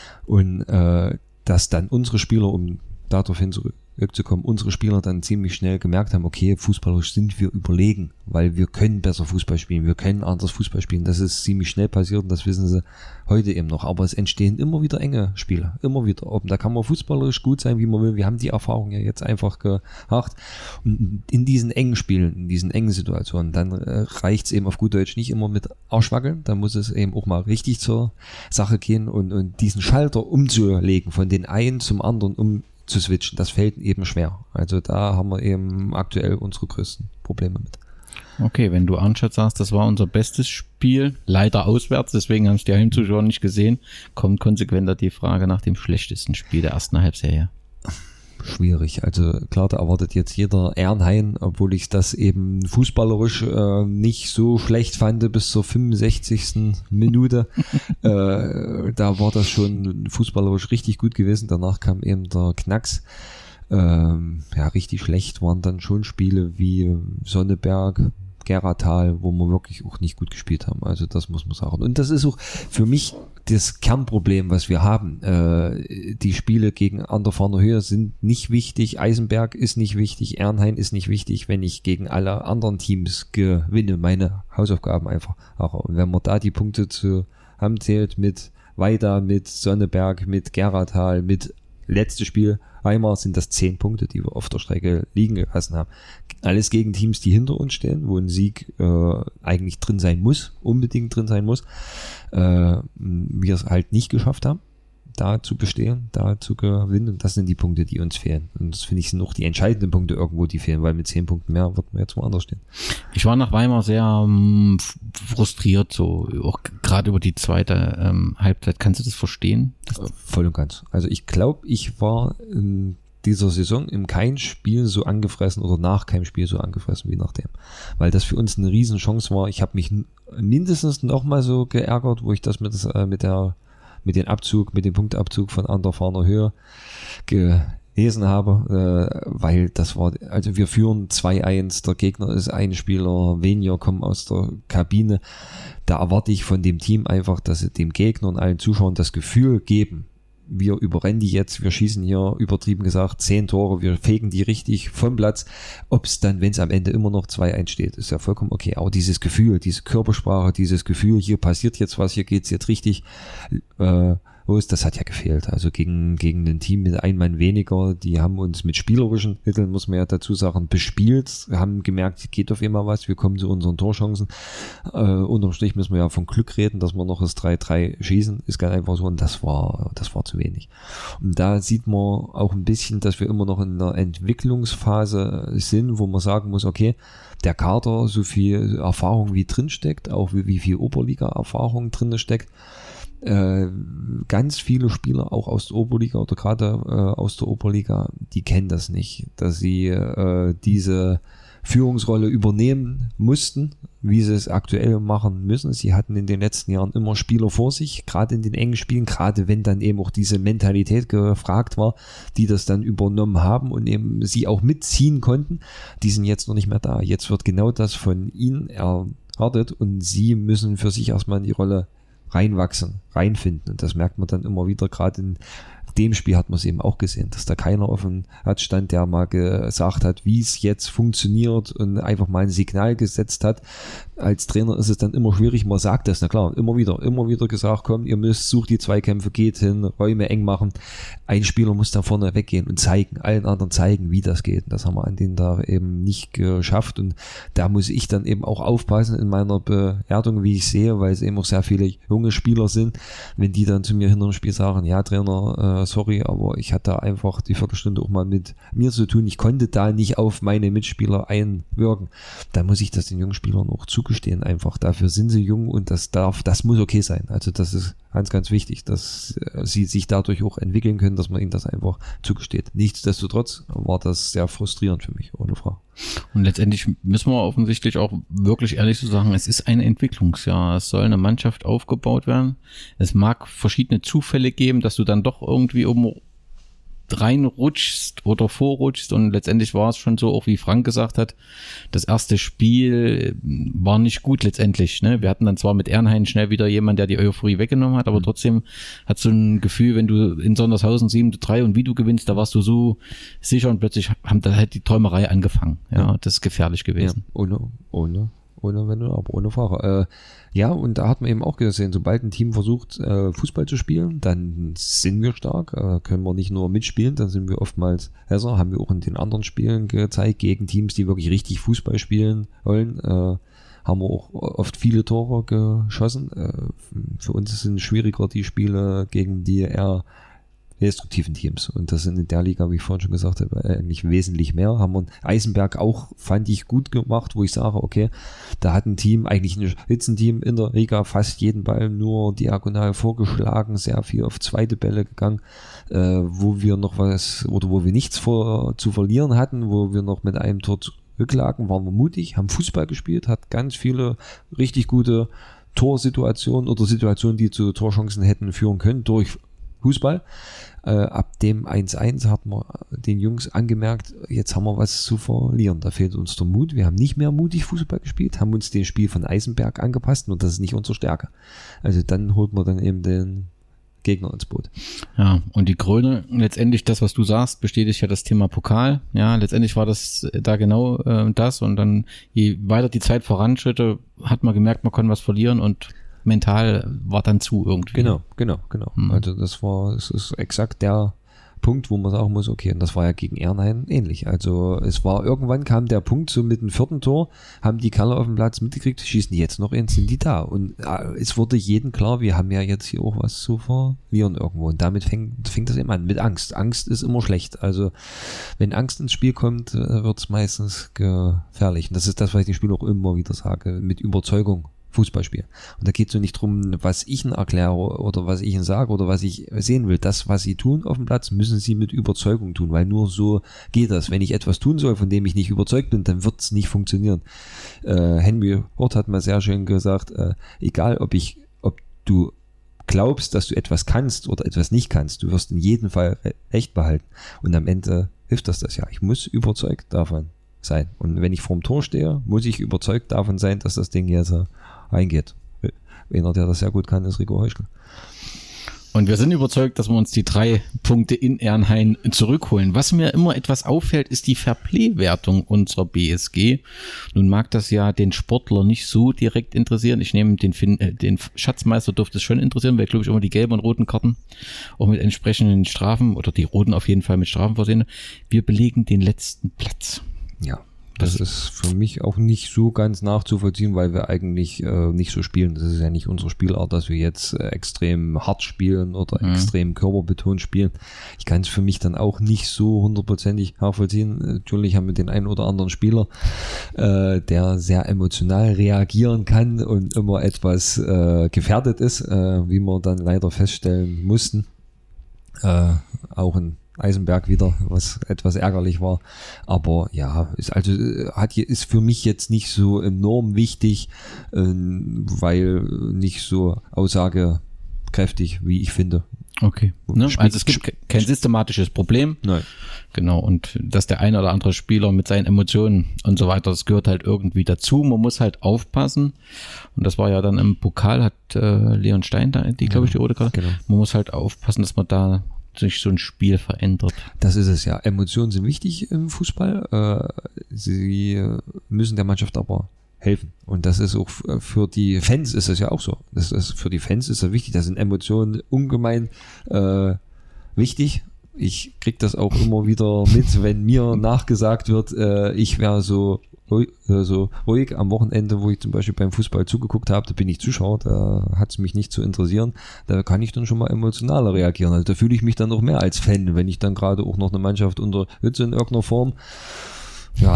und äh, dass dann unsere Spieler, um darauf hin zurückzukommen, unsere Spieler dann ziemlich schnell gemerkt haben, okay, fußballerisch sind wir überlegen, weil wir können besser Fußball spielen, wir können anders Fußball spielen. Das ist ziemlich schnell passiert und das wissen sie heute eben noch. Aber es entstehen immer wieder enge Spiele, immer wieder. Oben, da kann man fußballerisch gut sein, wie man will. Wir haben die Erfahrung ja jetzt einfach gemacht. Und in diesen engen Spielen, in diesen engen Situationen, dann äh, reicht es eben auf gut Deutsch nicht immer mit Arschwackeln. Da muss es eben auch mal richtig zur Sache gehen und, und diesen Schalter umzulegen, von den einen zum anderen, um zu switchen, das fällt eben schwer. Also da haben wir eben aktuell unsere größten Probleme mit. Okay, wenn du Arnstadt sagst, das war unser bestes Spiel, leider auswärts, deswegen haben es die Heimzuschauer nicht gesehen, kommt konsequenter die Frage nach dem schlechtesten Spiel der ersten Halbserie. Schwierig. Also klar, da erwartet jetzt jeder Ernheim, obwohl ich das eben fußballerisch äh, nicht so schlecht fand bis zur fünfundsechzigsten Minute. äh, da war das schon fußballerisch richtig gut gewesen. Danach kam eben der Knacks. Ähm, ja, richtig schlecht waren dann schon Spiele wie Sonneberg, Geratal, wo wir wirklich auch nicht gut gespielt haben. Also das muss man sagen. Und das ist auch für mich das Kernproblem, was wir haben. Äh, die Spiele gegen Anderfarner Höhe sind nicht wichtig. Eisenberg ist nicht wichtig. Ernheim ist nicht wichtig, wenn ich gegen alle anderen Teams gewinne. Meine Hausaufgaben einfach. Und wenn man da die Punkte zu haben zählt mit Weida, mit Sonneberg, mit Geratal, mit letztes Spiel Weimar, sind das zehn Punkte, die wir auf der Strecke liegen gelassen haben. Alles gegen Teams, die hinter uns stehen, wo ein Sieg äh, eigentlich drin sein muss, unbedingt drin sein muss. Äh, wir es halt nicht geschafft haben, da zu bestehen, da zu gewinnen. Und das sind die Punkte, die uns fehlen. Und das finde ich sind auch die entscheidenden Punkte irgendwo, die fehlen, weil mit zehn Punkten mehr wird man jetzt woanders stehen. Ich war nach Weimar sehr ähm, frustriert, so auch gerade über die zweite ähm, Halbzeit. Kannst du das verstehen? Das äh, voll und ganz. Also ich glaube, ich war in dieser Saison in kein Spiel so angefressen oder nach keinem Spiel so angefressen wie nach dem. Weil das für uns eine Riesenchance war. Ich habe mich mindestens noch mal so geärgert, wo ich das mit, äh, mit der mit dem Abzug, mit dem Punktabzug von Anderfarner Höhe gelesen habe, äh, weil das war, also wir führen zwei eins, der Gegner ist ein Spieler weniger, kommen aus der Kabine. Da erwarte ich von dem Team einfach, dass sie dem Gegner und allen Zuschauern das Gefühl geben, wir überrennen die jetzt, wir schießen hier, übertrieben gesagt, zehn Tore, wir fegen die richtig vom Platz. Ob es dann, wenn es am Ende immer noch zwei eins steht, ist ja vollkommen okay. Aber dieses Gefühl, diese Körpersprache, dieses Gefühl, hier passiert jetzt was, hier geht's jetzt richtig äh, los, das hat ja gefehlt. Also gegen gegen ein Team mit einem Mann weniger, die haben uns mit spielerischen Mitteln, muss man ja dazu sagen, bespielt, haben gemerkt, geht auf einmal was, wir kommen zu unseren Torchancen. Äh, unterm Strich müssen wir ja von Glück reden, dass wir noch das drei drei schießen, ist ganz einfach so, und das war das war zu wenig. Und da sieht man auch ein bisschen, dass wir immer noch in einer Entwicklungsphase sind, wo man sagen muss, okay, der Kader, so viel Erfahrung wie drin steckt, auch wie, wie viel Oberliga-Erfahrung drin steckt, Äh, ganz viele Spieler auch aus der Oberliga oder gerade äh, aus der Oberliga, die kennen das nicht, dass sie äh, diese Führungsrolle übernehmen mussten, wie sie es aktuell machen müssen. Sie hatten in den letzten Jahren immer Spieler vor sich, gerade in den engen Spielen, gerade wenn dann eben auch diese Mentalität gefragt war, die das dann übernommen haben und eben sie auch mitziehen konnten. Die sind jetzt noch nicht mehr da. Jetzt wird genau das von ihnen erwartet und sie müssen für sich erstmal in die Rolle reinwachsen, reinfinden. Und das merkt man dann immer wieder, gerade in dem Spiel hat man es eben auch gesehen, dass da keiner auf dem Platz stand, der mal gesagt hat, wie es jetzt funktioniert und einfach mal ein Signal gesetzt hat. Als Trainer ist es dann immer schwierig, man sagt das, na klar, immer wieder, immer wieder gesagt, komm, ihr müsst, sucht die Zweikämpfe, geht hin, Räume eng machen. Ein Spieler muss da vorne weggehen und zeigen, allen anderen zeigen, wie das geht. Das haben wir an den Tag eben nicht geschafft und da muss ich dann eben auch aufpassen in meiner Bewertung, wie ich sehe, weil es eben auch sehr viele junge Spieler sind, wenn die dann zu mir hinter dem Spiel sagen, ja Trainer, äh, sorry, aber ich hatte einfach die Viertelstunde auch mal mit mir zu tun, ich konnte da nicht auf meine Mitspieler einwirken, dann muss ich das den jungen Spielern auch zugestehen einfach, dafür sind sie jung und das darf, das muss okay sein, also das ist ganz, ganz wichtig, dass äh, sie sich dadurch auch entwickeln können, dass man ihnen das einfach zugesteht. Nichtsdestotrotz war das sehr frustrierend für mich, ohne Frage. Und letztendlich müssen wir offensichtlich auch wirklich ehrlich so sagen, es ist ein Entwicklungsjahr. Es soll eine Mannschaft aufgebaut werden. Es mag verschiedene Zufälle geben, dass du dann doch irgendwie um reinrutschst oder vorrutschst und letztendlich war es schon so, auch wie Frank gesagt hat, das erste Spiel war nicht gut letztendlich. Ne? Wir hatten dann zwar mit Ernheim schnell wieder jemanden, der die Euphorie weggenommen hat, aber mhm. trotzdem hat so ein Gefühl, wenn du in Sondershausen sieben zu drei und wie du gewinnst, da warst du so sicher und plötzlich haben da halt die Träumerei angefangen. Ja, ja. Das ist gefährlich gewesen. Ja, ohne, ohne. Ohne Wenn, aber ohne Fahrer. Äh, ja, und da hat man eben auch gesehen, sobald ein Team versucht, äh, Fußball zu spielen, dann sind wir stark, äh, können wir nicht nur mitspielen, dann sind wir oftmals besser, haben wir auch in den anderen Spielen gezeigt, gegen Teams, die wirklich richtig Fußball spielen wollen, äh, haben wir auch oft viele Tore geschossen. Äh, für uns sind schwieriger die Spiele gegen die eher destruktiven Teams. Und das sind in der Liga, wie ich vorhin schon gesagt habe, eigentlich wesentlich mehr. Haben wir Eisenberg auch, fand ich, gut gemacht, wo ich sage, okay, da hat ein Team, eigentlich ein Spitzenteam in der Liga, fast jeden Ball nur diagonal vorgeschlagen, sehr viel auf zweite Bälle gegangen, äh, wo wir noch was, oder wo wir nichts vor, zu verlieren hatten, wo wir noch mit einem Tor zurücklagen, waren wir mutig, haben Fußball gespielt, hat ganz viele richtig gute Torsituationen oder Situationen, die zu Torchancen hätten führen können durch Fußball. Äh, ab dem eins eins hat man den Jungs angemerkt, jetzt haben wir was zu verlieren. Da fehlt uns der Mut. Wir haben nicht mehr mutig Fußball gespielt, haben uns dem Spiel von Eisenberg angepasst und das ist nicht unsere Stärke. Also dann holt man dann eben den Gegner ins Boot. Ja, und die Krone, letztendlich das, was du sagst, bestätigt ja das Thema Pokal. Ja, letztendlich war das da genau äh, das und dann, je weiter die Zeit voranschritte, hat man gemerkt, man kann was verlieren und mental war dann zu irgendwie. Genau, genau, genau. Mhm. Also das war, es ist exakt der Punkt, wo man sagen muss, okay, und das war ja gegen Ernheim ähnlich. Also es war, irgendwann kam der Punkt, so mit dem vierten Tor, haben die Kerle auf dem Platz mitgekriegt, schießen die jetzt noch eins, sind die da. Und äh, es wurde jedem klar, wir haben ja jetzt hier auch was zu verlieren irgendwo. Und damit fängt, fängt das immer an, mit Angst. Angst ist immer schlecht. Also wenn Angst ins Spiel kommt, äh, wird es meistens gefährlich. Und das ist das, was ich den Spielern auch immer wieder sage, mit Überzeugung Fußballspiel. Und da geht es so nicht drum, was ich ihnen erkläre oder was ich ihnen sage oder was ich sehen will. Das, was sie tun auf dem Platz, müssen sie mit Überzeugung tun, weil nur so geht das. Wenn ich etwas tun soll, von dem ich nicht überzeugt bin, dann wird es nicht funktionieren. Äh, Henry Hort hat mal sehr schön gesagt, äh, egal ob ich, ob du glaubst, dass du etwas kannst oder etwas nicht kannst, du wirst in jedem Fall Recht behalten. Und am Ende hilft das das ja. Ich muss überzeugt davon sein. Und wenn ich vorm Tor stehe, muss ich überzeugt davon sein, dass das Ding jetzt eingeht. Einer, der das sehr gut kann, ist Rico Heuschkel. Und wir sind überzeugt, dass wir uns die drei Punkte in Ernheim zurückholen. Was mir immer etwas auffällt, ist die Fairplay-Wertung unserer B S G. Nun mag das ja den Sportler nicht so direkt interessieren. Ich nehme den, fin- äh, den Schatzmeister dürfte es schon interessieren, weil glaube ich immer die gelben und roten Karten auch mit entsprechenden Strafen oder die roten auf jeden Fall mit Strafen versehen. Wir belegen den letzten Platz. Ja. Das ist für mich auch nicht so ganz nachzuvollziehen, weil wir eigentlich äh, nicht so spielen. Das ist ja nicht unsere Spielart, dass wir jetzt äh, extrem hart spielen oder mhm. extrem körperbetont spielen. Ich kann es für mich dann auch nicht so hundertprozentig nachvollziehen. Natürlich haben wir den einen oder anderen Spieler, äh, der sehr emotional reagieren kann und immer etwas äh, gefährdet ist, äh, wie wir dann leider feststellen mussten. Äh, auch ein Eisenberg wieder, was etwas ärgerlich war. Aber ja, ist also hat ist für mich jetzt nicht so enorm wichtig, äh, weil nicht so aussagekräftig, wie ich finde. Okay. Ne? Also es gibt kein systematisches Problem. Nein. Genau. Und dass der eine oder andere Spieler mit seinen Emotionen und so weiter, das gehört halt irgendwie dazu. Man muss halt aufpassen. Und das war ja dann im Pokal, hat äh, Leon Stein da, die glaube ich die rote Karte. Genau. Man muss halt aufpassen, dass man da sich so ein Spiel verändert. Das ist es ja. Emotionen sind wichtig im Fußball. Äh, sie müssen der Mannschaft aber helfen. Und das ist auch für die Fans ist es ja auch so. Das ist für die Fans ist es wichtig. Da sind Emotionen ungemein äh, wichtig. Ich krieg das auch immer wieder mit, wenn mir nachgesagt wird, äh, ich wäre so so ruhig am Wochenende, wo ich zum Beispiel beim Fußball zugeguckt habe, da bin ich Zuschauer, da hat es mich nicht zu interessieren, da kann ich dann schon mal emotionaler reagieren. Also da fühle ich mich dann noch mehr als Fan, wenn ich dann gerade auch noch eine Mannschaft unterstütze in irgendeiner Form. Ja.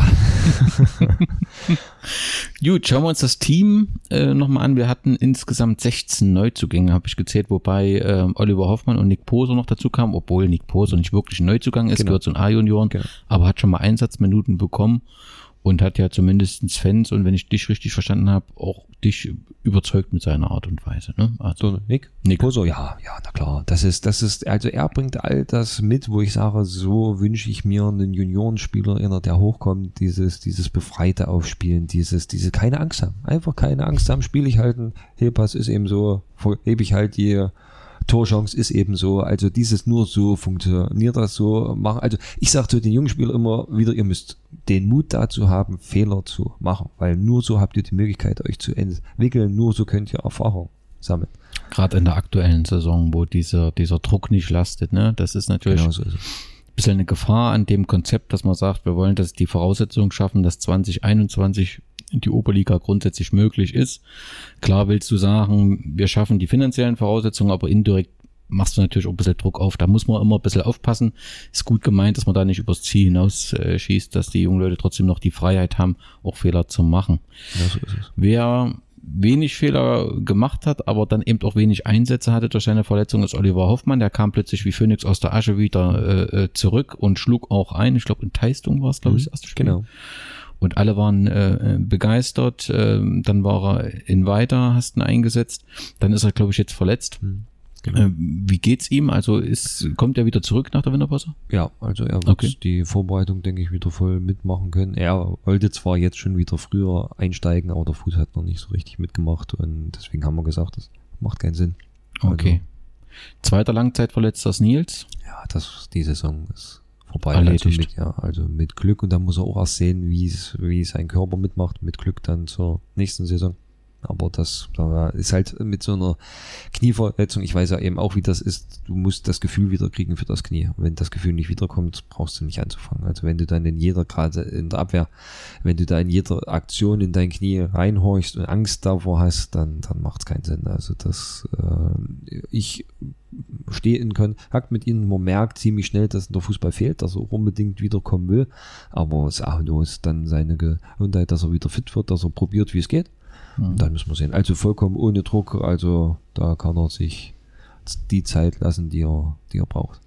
Gut, schauen wir uns das Team äh, nochmal an. Wir hatten insgesamt sechzehn Neuzugänge, habe ich gezählt, wobei äh, Oliver Hoffmann und Nick Poser noch dazu kamen, obwohl Nick Poser nicht wirklich ein Neuzugang ist, genau. gehört zu den A-Junioren, genau. aber hat schon mal Einsatzminuten bekommen. Und hat ja zumindest Fans und wenn ich dich richtig verstanden habe, auch dich überzeugt mit seiner Art und Weise. Ne? Also so, Nick? Nick. Poso, ja, ja, na klar. Das ist, das ist, also er bringt all das mit, wo ich sage, so wünsche ich mir einen Juniorenspieler, der hochkommt, dieses, dieses befreite Aufspielen, dieses, diese keine Angst haben. Einfach keine Angst haben, Spiel ich halten, Hehlpass ist eben so, hebe ich halt die Torchance ist eben so, also dieses nur so funktioniert das so machen. Also ich sage zu den jungen Spielern immer wieder, ihr müsst den Mut dazu haben, Fehler zu machen, weil nur so habt ihr die Möglichkeit, euch zu entwickeln, nur so könnt ihr Erfahrung sammeln. Gerade in der aktuellen Saison, wo dieser, dieser Druck nicht lastet, ne? Das ist natürlich genau so ist es. Ein bisschen eine Gefahr an dem Konzept, dass man sagt, wir wollen, dass die Voraussetzungen schaffen, dass zwanzig einundzwanzig die Oberliga grundsätzlich möglich ist. Klar willst du sagen, wir schaffen die finanziellen Voraussetzungen, aber indirekt machst du natürlich auch ein bisschen Druck auf. Da muss man immer ein bisschen aufpassen. Ist gut gemeint, dass man da nicht übers Ziel hinaus äh, schießt, dass die jungen Leute trotzdem noch die Freiheit haben, auch Fehler zu machen. Ja, so ist es. Wer wenig Fehler gemacht hat, aber dann eben auch wenig Einsätze hatte durch seine Verletzung, ist Oliver Hoffmann. Der kam plötzlich wie Phönix aus der Asche wieder äh, zurück und schlug auch ein. Ich glaube, in Teistung war es, glaube ich, das erste Spiel. Genau. Und alle waren äh, begeistert. Äh, dann war er in Weiter, hast ihn eingesetzt. Dann ist er, glaube ich, jetzt verletzt. Mhm. Genau. Äh, wie geht's ihm? Also ist, kommt er wieder zurück nach der Winterpause? Ja, also er wird Okay. die Vorbereitung, denke ich, wieder voll mitmachen können. Er wollte zwar jetzt schon wieder früher einsteigen, aber der Fuß hat noch nicht so richtig mitgemacht und deswegen haben wir gesagt, das macht keinen Sinn. Okay. Zweiter Langzeitverletzter ist Nils. Also, ja, das, die Saison ist vorbei. Erledigt. Also mit, ja, also mit Glück und dann muss er auch erst sehen, wie es, wie sein Körper mitmacht. Mit Glück dann zur nächsten Saison. Aber das da ist halt mit so einer Knieverletzung, ich weiß ja eben auch, wie das ist, du musst das Gefühl wieder kriegen für das Knie. Wenn das Gefühl nicht wiederkommt, brauchst du nicht anzufangen. Also wenn du dann in jeder, gerade in der Abwehr, wenn du da in jeder Aktion in dein Knie reinhorchst und Angst davor hast, dann, dann macht es keinen Sinn. Also das, äh, ich stehe in Kontakt mit ihnen, man merkt ziemlich schnell, dass der Fußball fehlt, dass er auch unbedingt wiederkommen will, aber es ist auch nur dann seine Gesundheit, dass er wieder fit wird, dass er probiert, wie es geht. Und dann müssen wir sehen. Also vollkommen ohne Druck, also da kann er sich die Zeit lassen, die er, die er braucht.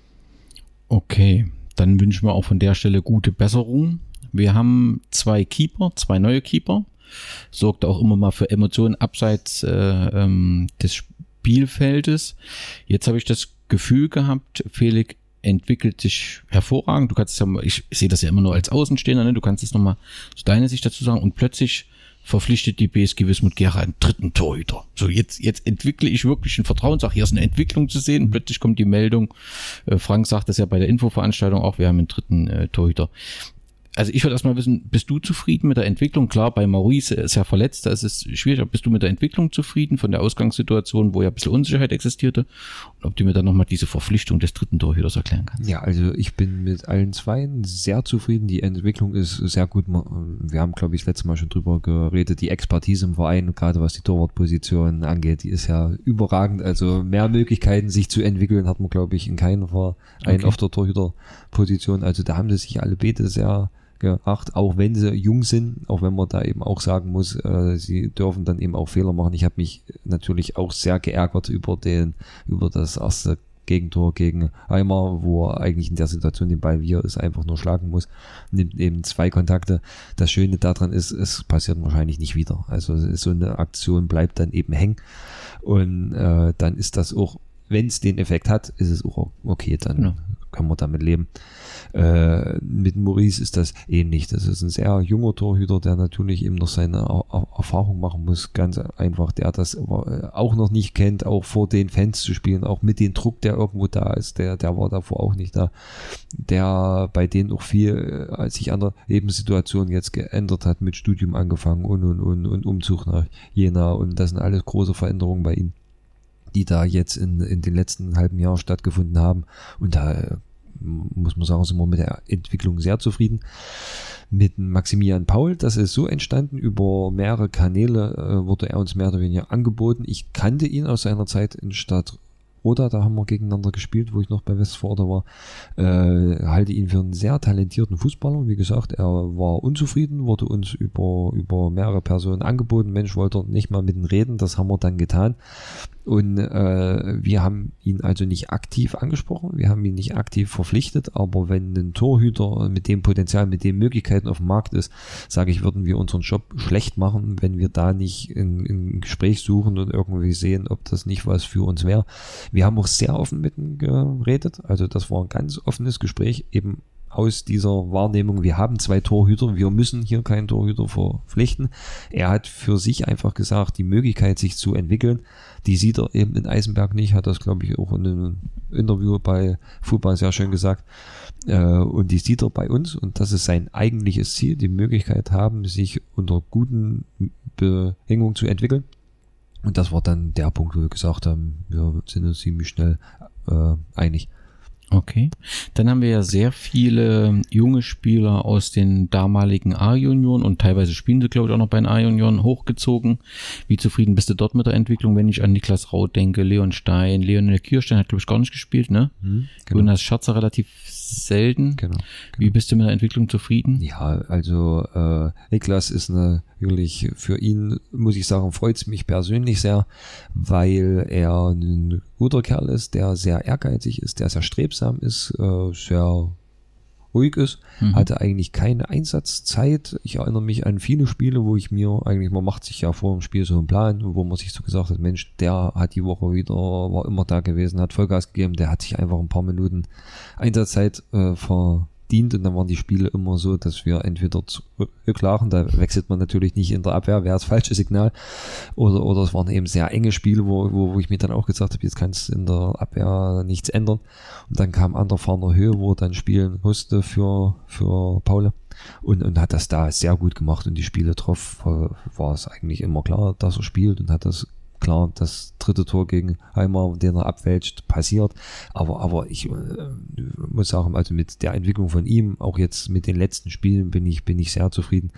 Okay, dann wünschen wir auch von der Stelle gute Besserung. Wir haben zwei Keeper, zwei neue Keeper. Sorgt auch immer mal für Emotionen abseits äh, ähm, des Spielfeldes. Jetzt habe ich das Gefühl gehabt, Felix entwickelt sich hervorragend. Du kannst es ja mal, ich sehe das ja immer nur als Außenstehender, ne? Du kannst es nochmal so deine Sicht dazu sagen und plötzlich verpflichtet die B S G Wismut Gera einen dritten Torhüter. So, jetzt, jetzt entwickle ich wirklich ein Vertrauen, sag, hier ist eine Entwicklung zu sehen. Und plötzlich kommt die Meldung, äh, Frank sagt das ja bei der Infoveranstaltung auch, wir haben einen dritten äh, Torhüter. Also ich würde erstmal wissen, bist du zufrieden mit der Entwicklung? Klar, bei Maurice ist ja verletzt, da ist es schwierig, aber bist du mit der Entwicklung zufrieden von der Ausgangssituation, wo ja ein bisschen Unsicherheit existierte? Und ob du mir dann nochmal diese Verpflichtung des dritten Torhüters erklären kannst? Ja, also ich bin mit allen Zweien sehr zufrieden. Die Entwicklung ist sehr gut. Wir haben, glaube ich, das letzte Mal schon drüber geredet. Die Expertise im Verein, gerade was die Torwartposition angeht, die ist ja überragend. Also mehr Möglichkeiten, sich zu entwickeln, hat man, glaube ich, in keinem Verein Okay. auf der Torhüterposition. Also da haben sie sich alle beide sehr geacht, auch wenn sie jung sind, auch wenn man da eben auch sagen muss, äh, sie dürfen dann eben auch Fehler machen. Ich habe mich natürlich auch sehr geärgert über den, über das erste Gegentor gegen Eimer, wo er eigentlich in der Situation den Ball, wie er ist, einfach nur schlagen muss, nimmt eben zwei Kontakte. Das Schöne daran ist, es passiert wahrscheinlich nicht wieder. Also so eine Aktion bleibt dann eben hängen und äh, dann ist das auch, wenn es den Effekt hat, ist es auch okay, dann Ja. können wir damit leben. Äh, mit Maurice ist das ähnlich. Das ist ein sehr junger Torhüter, der natürlich eben noch seine er- Erfahrung machen muss. Ganz einfach, der das auch noch nicht kennt, auch vor den Fans zu spielen, auch mit dem Druck, der irgendwo da ist. Der, der war davor auch nicht da. Der bei denen auch viel äh, sich an der Lebenssituation jetzt geändert hat, mit Studium angefangen und, und, und, und Umzug nach Jena. Und das sind alles große Veränderungen bei ihm, die da jetzt in, in den letzten halben Jahren stattgefunden haben. Und da äh, muss man sagen, sind wir mit der Entwicklung sehr zufrieden. Mit Maximilian Paul, das ist so entstanden, über mehrere Kanäle äh, wurde er uns mehr oder weniger angeboten. Ich kannte ihn aus seiner Zeit in Stadt Roda, da haben wir gegeneinander gespielt, wo ich noch bei Westforde war. Äh, halte ihn für einen sehr talentierten Fußballer. Wie gesagt, er war unzufrieden, wurde uns über, über mehrere Personen angeboten. Mensch, wollte er nicht mal mit ihm reden, das haben wir dann getan. Und äh, wir haben ihn also nicht aktiv angesprochen, wir haben ihn nicht aktiv verpflichtet, aber wenn ein Torhüter mit dem Potenzial, mit den Möglichkeiten auf dem Markt ist, sage ich, würden wir unseren Job schlecht machen, wenn wir da nicht ein, ein Gespräch suchen und irgendwie sehen, ob das nicht was für uns wäre. Wir haben auch sehr offen mit ihm geredet, also das war ein ganz offenes Gespräch, eben aus dieser Wahrnehmung, wir haben zwei Torhüter, wir müssen hier keinen Torhüter verpflichten. Er hat für sich einfach gesagt, die Möglichkeit, sich zu entwickeln, die sieht er eben in Eisenberg nicht, hat das, glaube ich, auch in einem Interview bei Fußball sehr schön gesagt. Und die sieht er bei uns und das ist sein eigentliches Ziel, die Möglichkeit haben, sich unter guten Bedingungen zu entwickeln. Und das war dann der Punkt, wo wir gesagt haben, wir sind uns ziemlich schnell äh, einig. Okay, dann haben wir ja sehr viele junge Spieler aus den damaligen A-Junioren und teilweise spielen sie, glaube ich, auch noch bei den A-Junioren hochgezogen. Wie zufrieden bist du dort mit der Entwicklung, wenn ich an Niklas Raut denke, Leon Stein, Leonel Kirstein hat, glaube ich, gar nicht gespielt, ne? Mhm, genau. Jonas Scherzer relativ selten. Genau, genau. Wie bist du mit der Entwicklung zufrieden? Ja, also äh, Niklas ist natürlich, für ihn, muss ich sagen, freut es mich persönlich sehr, weil er ein guter Kerl ist, der sehr ehrgeizig ist, der sehr strebsam ist, äh, sehr ruhig ist, mhm. hatte eigentlich keine Einsatzzeit. Ich erinnere mich an viele Spiele, wo ich mir eigentlich, man macht sich ja vor dem Spiel so einen Plan, wo man sich so gesagt hat, Mensch, der hat die Woche wieder, war immer da gewesen, hat Vollgas gegeben, der hat sich einfach ein paar Minuten Einsatzzeit äh, verdient und dann waren die Spiele immer so, dass wir entweder zurücklagen, da wechselt man natürlich nicht in der Abwehr, wäre das falsche Signal, oder oder es waren eben sehr enge Spiele, wo, wo, wo ich mir dann auch gesagt habe, jetzt kannst du in der Abwehr nichts ändern. Und dann kam an der Fahner Höhe, wo er dann spielen musste für, für Paul und, und hat das da sehr gut gemacht und die Spiele drauf war es eigentlich immer klar, dass er spielt und hat das klar, das dritte Tor gegen Heimer, den er abwälzt, passiert. Aber, aber ich äh, muss sagen, also mit der Entwicklung von ihm, auch jetzt mit den letzten Spielen, bin ich, bin ich sehr zufrieden.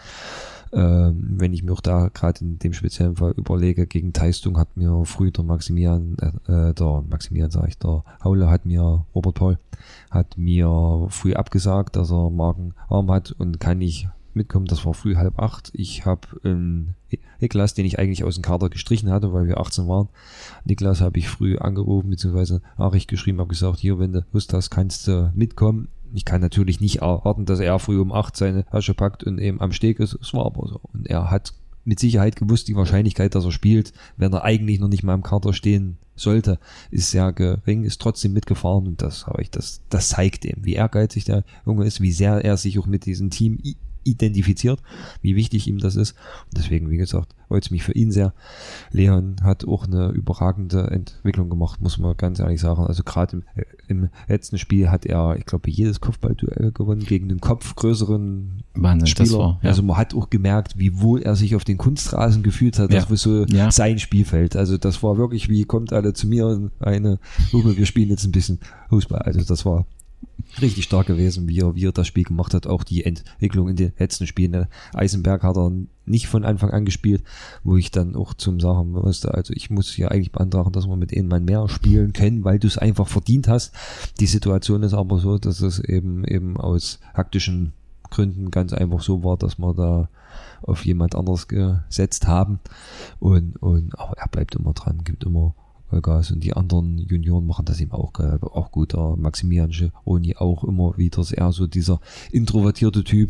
Ähm, wenn ich mir auch da gerade in dem speziellen Fall überlege, gegen Teistung hat mir früh der Maximilian, äh, der Maximilian sage ich, der Haule hat mir, Robert Paul, hat mir früh abgesagt, dass er Magenarm hat und kann nicht mitkommen, das war früh halb acht. Ich habe einen Niklas, den ich eigentlich aus dem Kader gestrichen hatte, weil wir achtzehn waren. Niklas habe ich früh angerufen, beziehungsweise Nachricht geschrieben, habe gesagt, hier, wenn du Lust hast, kannst du mitkommen. Ich kann natürlich nicht erwarten, dass er früh um acht seine Tasche packt und eben am Steg ist. Es war aber so. Und er hat mit Sicherheit gewusst, die Wahrscheinlichkeit, dass er spielt, wenn er eigentlich noch nicht mal im Kader stehen sollte, ist sehr gering, ist trotzdem mitgefahren und das habe ich, das, das zeigt ihm, wie ehrgeizig der Junge ist, wie sehr er sich auch mit diesem Team identifiziert, wie wichtig ihm das ist. Und deswegen, wie gesagt, freut es mich für ihn sehr. Leon hat auch eine überragende Entwicklung gemacht, muss man ganz ehrlich sagen. Also gerade im, im letzten Spiel hat er, ich glaube, jedes Kopfballduell gewonnen gegen einen kopfgrößeren Wahnsinn, Spieler. Das war, ja. Also man hat auch gemerkt, wie wohl er sich auf den Kunstrasen gefühlt hat. Ja. Das war so ja. sein Spielfeld. Also das war wirklich, wie kommt alle zu mir in eine Gruppe, wir spielen jetzt ein bisschen Fußball. Also das war richtig stark gewesen, wie er, wie er das Spiel gemacht hat, auch die Entwicklung in den letzten Spielen. Eisenberg hat er nicht von Anfang an gespielt, wo ich dann auch zum sagen musste, also ich muss ja eigentlich beantragen, dass wir mit einem Mann mehr spielen können, weil du es einfach verdient hast. Die Situation ist aber so, dass es eben eben aus taktischen Gründen ganz einfach so war, dass wir da auf jemand anderes gesetzt haben und, und aber er bleibt immer dran, gibt immer Vollgas und die anderen Junioren machen das eben auch, auch gut. Der Maximilian Gironi auch immer wieder, eher so dieser introvertierte Typ, dieser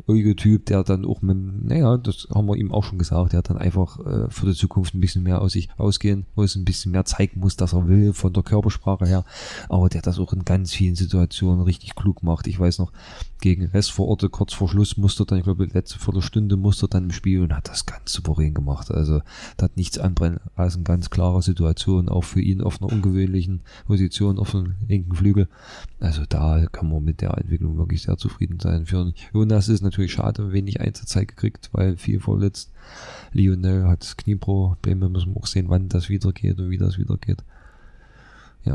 ruhige Typ, der dann auch mit, naja, das haben wir ihm auch schon gesagt, der dann einfach äh, für die Zukunft ein bisschen mehr aus sich ausgehen muss, ein bisschen mehr zeigen muss, dass er will, von der Körpersprache her, aber der das auch in ganz vielen Situationen richtig klug macht. Ich weiß noch, gegen West vor Ort, kurz vor Schluss musste er dann, ich glaube, die letzte Viertelstunde musste er dann im Spiel und hat das ganz souverän gemacht. Also, da hat nichts anbrennen lassen, ganz klare Situation, auch für ihn auf einer ungewöhnlichen Position auf dem linken Flügel. Also, da kann man mit der Entwicklung wirklich sehr zufrieden sein. Für Jonas ist natürlich schade, wenig Einsatzzeit gekriegt, weil viel verletzt. Lionel hat Knieprobleme, müssen wir auch sehen, wann das wieder geht und wie das wieder geht. Ja.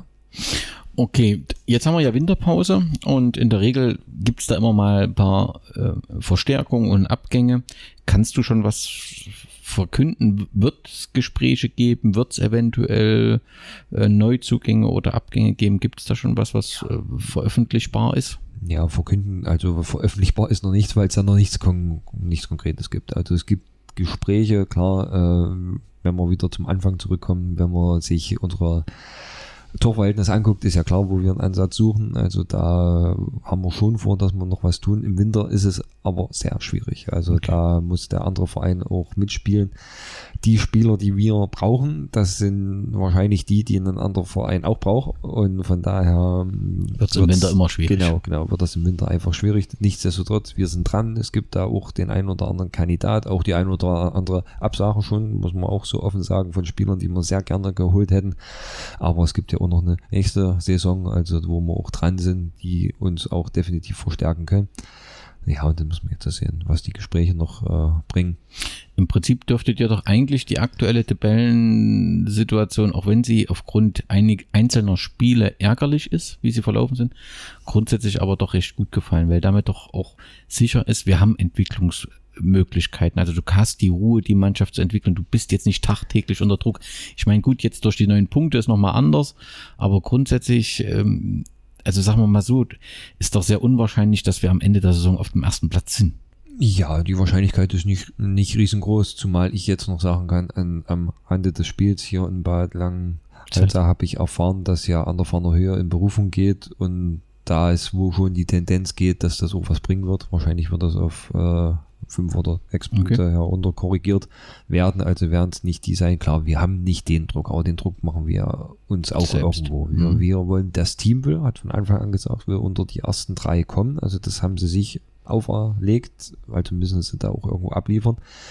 Okay, jetzt haben wir ja Winterpause und in der Regel gibt's da immer mal ein paar äh, Verstärkungen und Abgänge. Kannst du schon was verkünden? Wird es Gespräche geben? Wird es eventuell äh, Neuzugänge oder Abgänge geben? Gibt es da schon was, was äh, veröffentlichbar ist? Ja, verkünden, also veröffentlichbar ist noch nichts, weil es ja noch nichts, kon- nichts Konkretes gibt. Also es gibt Gespräche, klar, äh, wenn wir wieder zum Anfang zurückkommen, wenn man sich unsere Torverhältnis anguckt, ist ja klar, wo wir einen Ansatz suchen. Also da haben wir schon vor, dass wir noch was tun. Im Winter ist es aber sehr schwierig. Also okay. Da muss der andere Verein auch mitspielen. Die Spieler, die wir brauchen, das sind wahrscheinlich die, die ein anderer Verein auch braucht. Und von daher wird es im Winter immer schwierig. Genau, genau, wird das im Winter einfach schwierig. Nichtsdestotrotz, wir sind dran. Es gibt da auch den einen oder anderen Kandidat, auch die ein oder andere Absage schon, muss man auch so offen sagen, von Spielern, die wir sehr gerne geholt hätten. Aber es gibt ja auch noch eine nächste Saison, also wo wir auch dran sind, die uns auch definitiv verstärken können. Ja, und dann müssen wir jetzt sehen, was die Gespräche noch äh, bringen. Im Prinzip dürftet ihr doch eigentlich die aktuelle Tabellensituation, auch wenn sie aufgrund einig einzelner Spiele ärgerlich ist, wie sie verlaufen sind, grundsätzlich aber doch recht gut gefallen, weil damit doch auch sicher ist, wir haben Entwicklungsmöglichkeiten. Also du hast die Ruhe, die Mannschaft zu entwickeln. Du bist jetzt nicht tagtäglich unter Druck. Ich meine, gut, jetzt durch die neuen Punkte ist nochmal anders, aber grundsätzlich ähm, also sagen wir mal so, ist doch sehr unwahrscheinlich, dass wir am Ende der Saison auf dem ersten Platz sind. Ja, die Wahrscheinlichkeit ist nicht, nicht riesengroß, zumal ich jetzt noch sagen kann, an, am Rande des Spiels hier in Bad Langensalza habe ich erfahren, dass ja an der Ferner Höhe in Berufung geht und da ist, wo schon die Tendenz geht, dass das auch was bringen wird. Wahrscheinlich wird das auf äh, fünf oder sechs Punkte okay. herunter korrigiert werden, also werden es nicht die sein. Klar, wir haben nicht den Druck, aber den Druck machen wir uns auch Selbst. irgendwo. Wir, mhm. wir wollen, das Team will, hat von Anfang an gesagt, will unter die ersten drei kommen, also das haben sie sich auferlegt, also müssen sie da auch irgendwo abliefern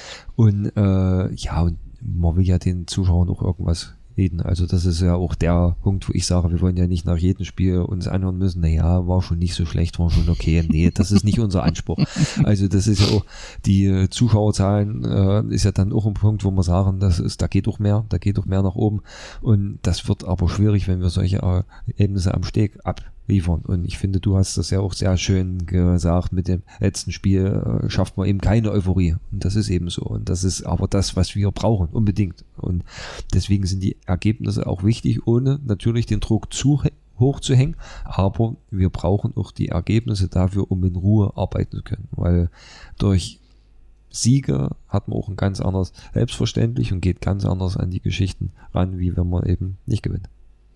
und äh, ja, und man will ja den Zuschauern auch irgendwas reden. Also das ist ja auch der Punkt, wo ich sage, wir wollen ja nicht nach jedem Spiel uns anhören müssen, naja, war schon nicht so schlecht, war schon okay. Nee, das ist nicht unser Anspruch. Also das ist ja auch, die Zuschauerzahlen äh, ist ja dann auch ein Punkt, wo wir sagen, das ist, da geht doch mehr, da geht doch mehr nach oben. Und das wird aber schwierig, wenn wir solche Ergebnisse am Steg abliefern. Und ich finde, du hast das ja auch sehr schön gesagt, mit dem letzten Spiel äh, schafft man eben keine Euphorie. Und das ist eben so. Und das ist aber das, was wir brauchen, unbedingt. Und deswegen sind die Ergebnisse auch wichtig, ohne natürlich den Druck zu hoch zu hängen. Aber wir brauchen auch die Ergebnisse dafür, um in Ruhe arbeiten zu können. Weil durch Siege hat man auch ein ganz anderes Selbstverständlich und geht ganz anders an die Geschichten ran, wie wenn man eben nicht gewinnt.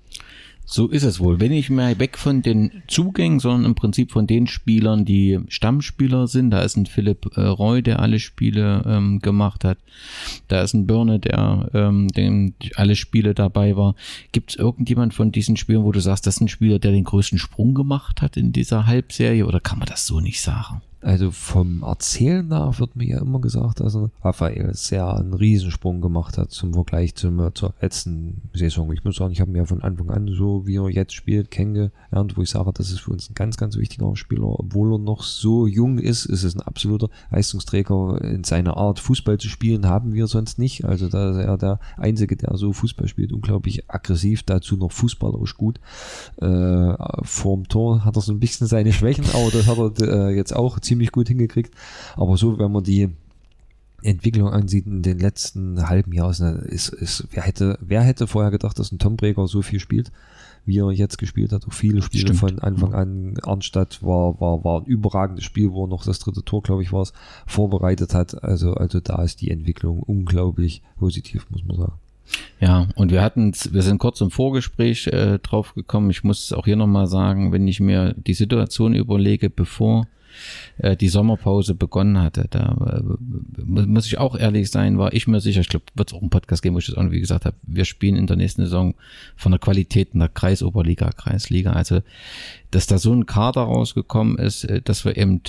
So ist es wohl. Wenn ich mal weg von den Zugängen, sondern im Prinzip von den Spielern, die Stammspieler sind, da ist ein Philipp äh, Roy, der alle Spiele ähm, gemacht hat. Da ist ein Birne, der ähm, dem alle Spiele dabei war. Gibt es irgendjemand von diesen Spielern, wo du sagst, das ist ein Spieler, der den größten Sprung gemacht hat in dieser Halbserie, oder kann man das so nicht sagen? Also vom Erzählen nach wird mir ja immer gesagt, dass Raphael sehr einen Riesensprung gemacht hat zum Vergleich zum, zur letzten Saison. Ich muss sagen, ich habe ihn ja von Anfang an, so wie er jetzt spielt, kennengelernt, wo ich sage, das ist für uns ein ganz, ganz wichtiger Spieler. Obwohl er noch so jung ist, ist es ein absoluter Leistungsträger. In seiner Art, Fußball zu spielen, haben wir sonst nicht. Also da ist er der Einzige, der so Fußball spielt. Unglaublich aggressiv, dazu noch fußballerisch gut. Äh, vorm Tor hat er so ein bisschen seine Schwächen, aber das hat er äh, jetzt auch ziemlich gut hingekriegt, aber so, wenn man die Entwicklung ansieht in den letzten halben Jahren, ist, ist, wer hätte, wer hätte vorher gedacht, dass ein Tom Breger so viel spielt, wie er jetzt gespielt hat, auch viele Spiele Stimmt. von Anfang an. Arnstadt war, war, war ein überragendes Spiel, wo er noch das dritte Tor, glaube ich, war es, vorbereitet hat, also, also da ist die Entwicklung unglaublich positiv, muss man sagen. Ja, und wir hatten, wir sind kurz im Vorgespräch äh, drauf gekommen. Ich muss auch hier nochmal sagen, wenn ich mir die Situation überlege, bevor äh, die Sommerpause begonnen hatte. Da äh, muss ich auch ehrlich sein, war ich mir sicher, ich glaube, wird es auch einen Podcast geben, wo ich das auch wie gesagt habe, wir spielen in der nächsten Saison von der Qualität in der Kreisoberliga, Kreisliga. Also, dass da so ein Kader rausgekommen ist, äh, dass wir eben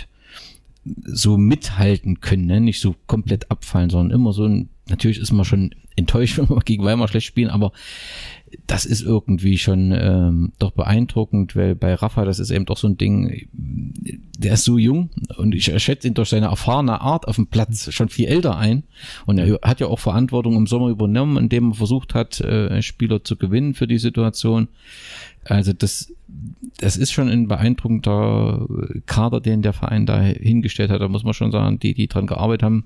so mithalten können, ne? Nicht so komplett abfallen, sondern immer so ein, natürlich ist man schon enttäuscht, wenn wir gegen Weimar schlecht spielen, aber das ist irgendwie schon ähm, doch beeindruckend, weil bei Rafa, das ist eben doch so ein Ding, der ist so jung und ich schätze ihn durch seine erfahrene Art auf dem Platz schon viel älter ein und er hat ja auch Verantwortung im Sommer übernommen, indem er versucht hat, äh, Spieler zu gewinnen für die Situation. Also das, das ist schon ein beeindruckender Kader, den der Verein da hingestellt hat. Da muss man schon sagen, die, die dran gearbeitet haben,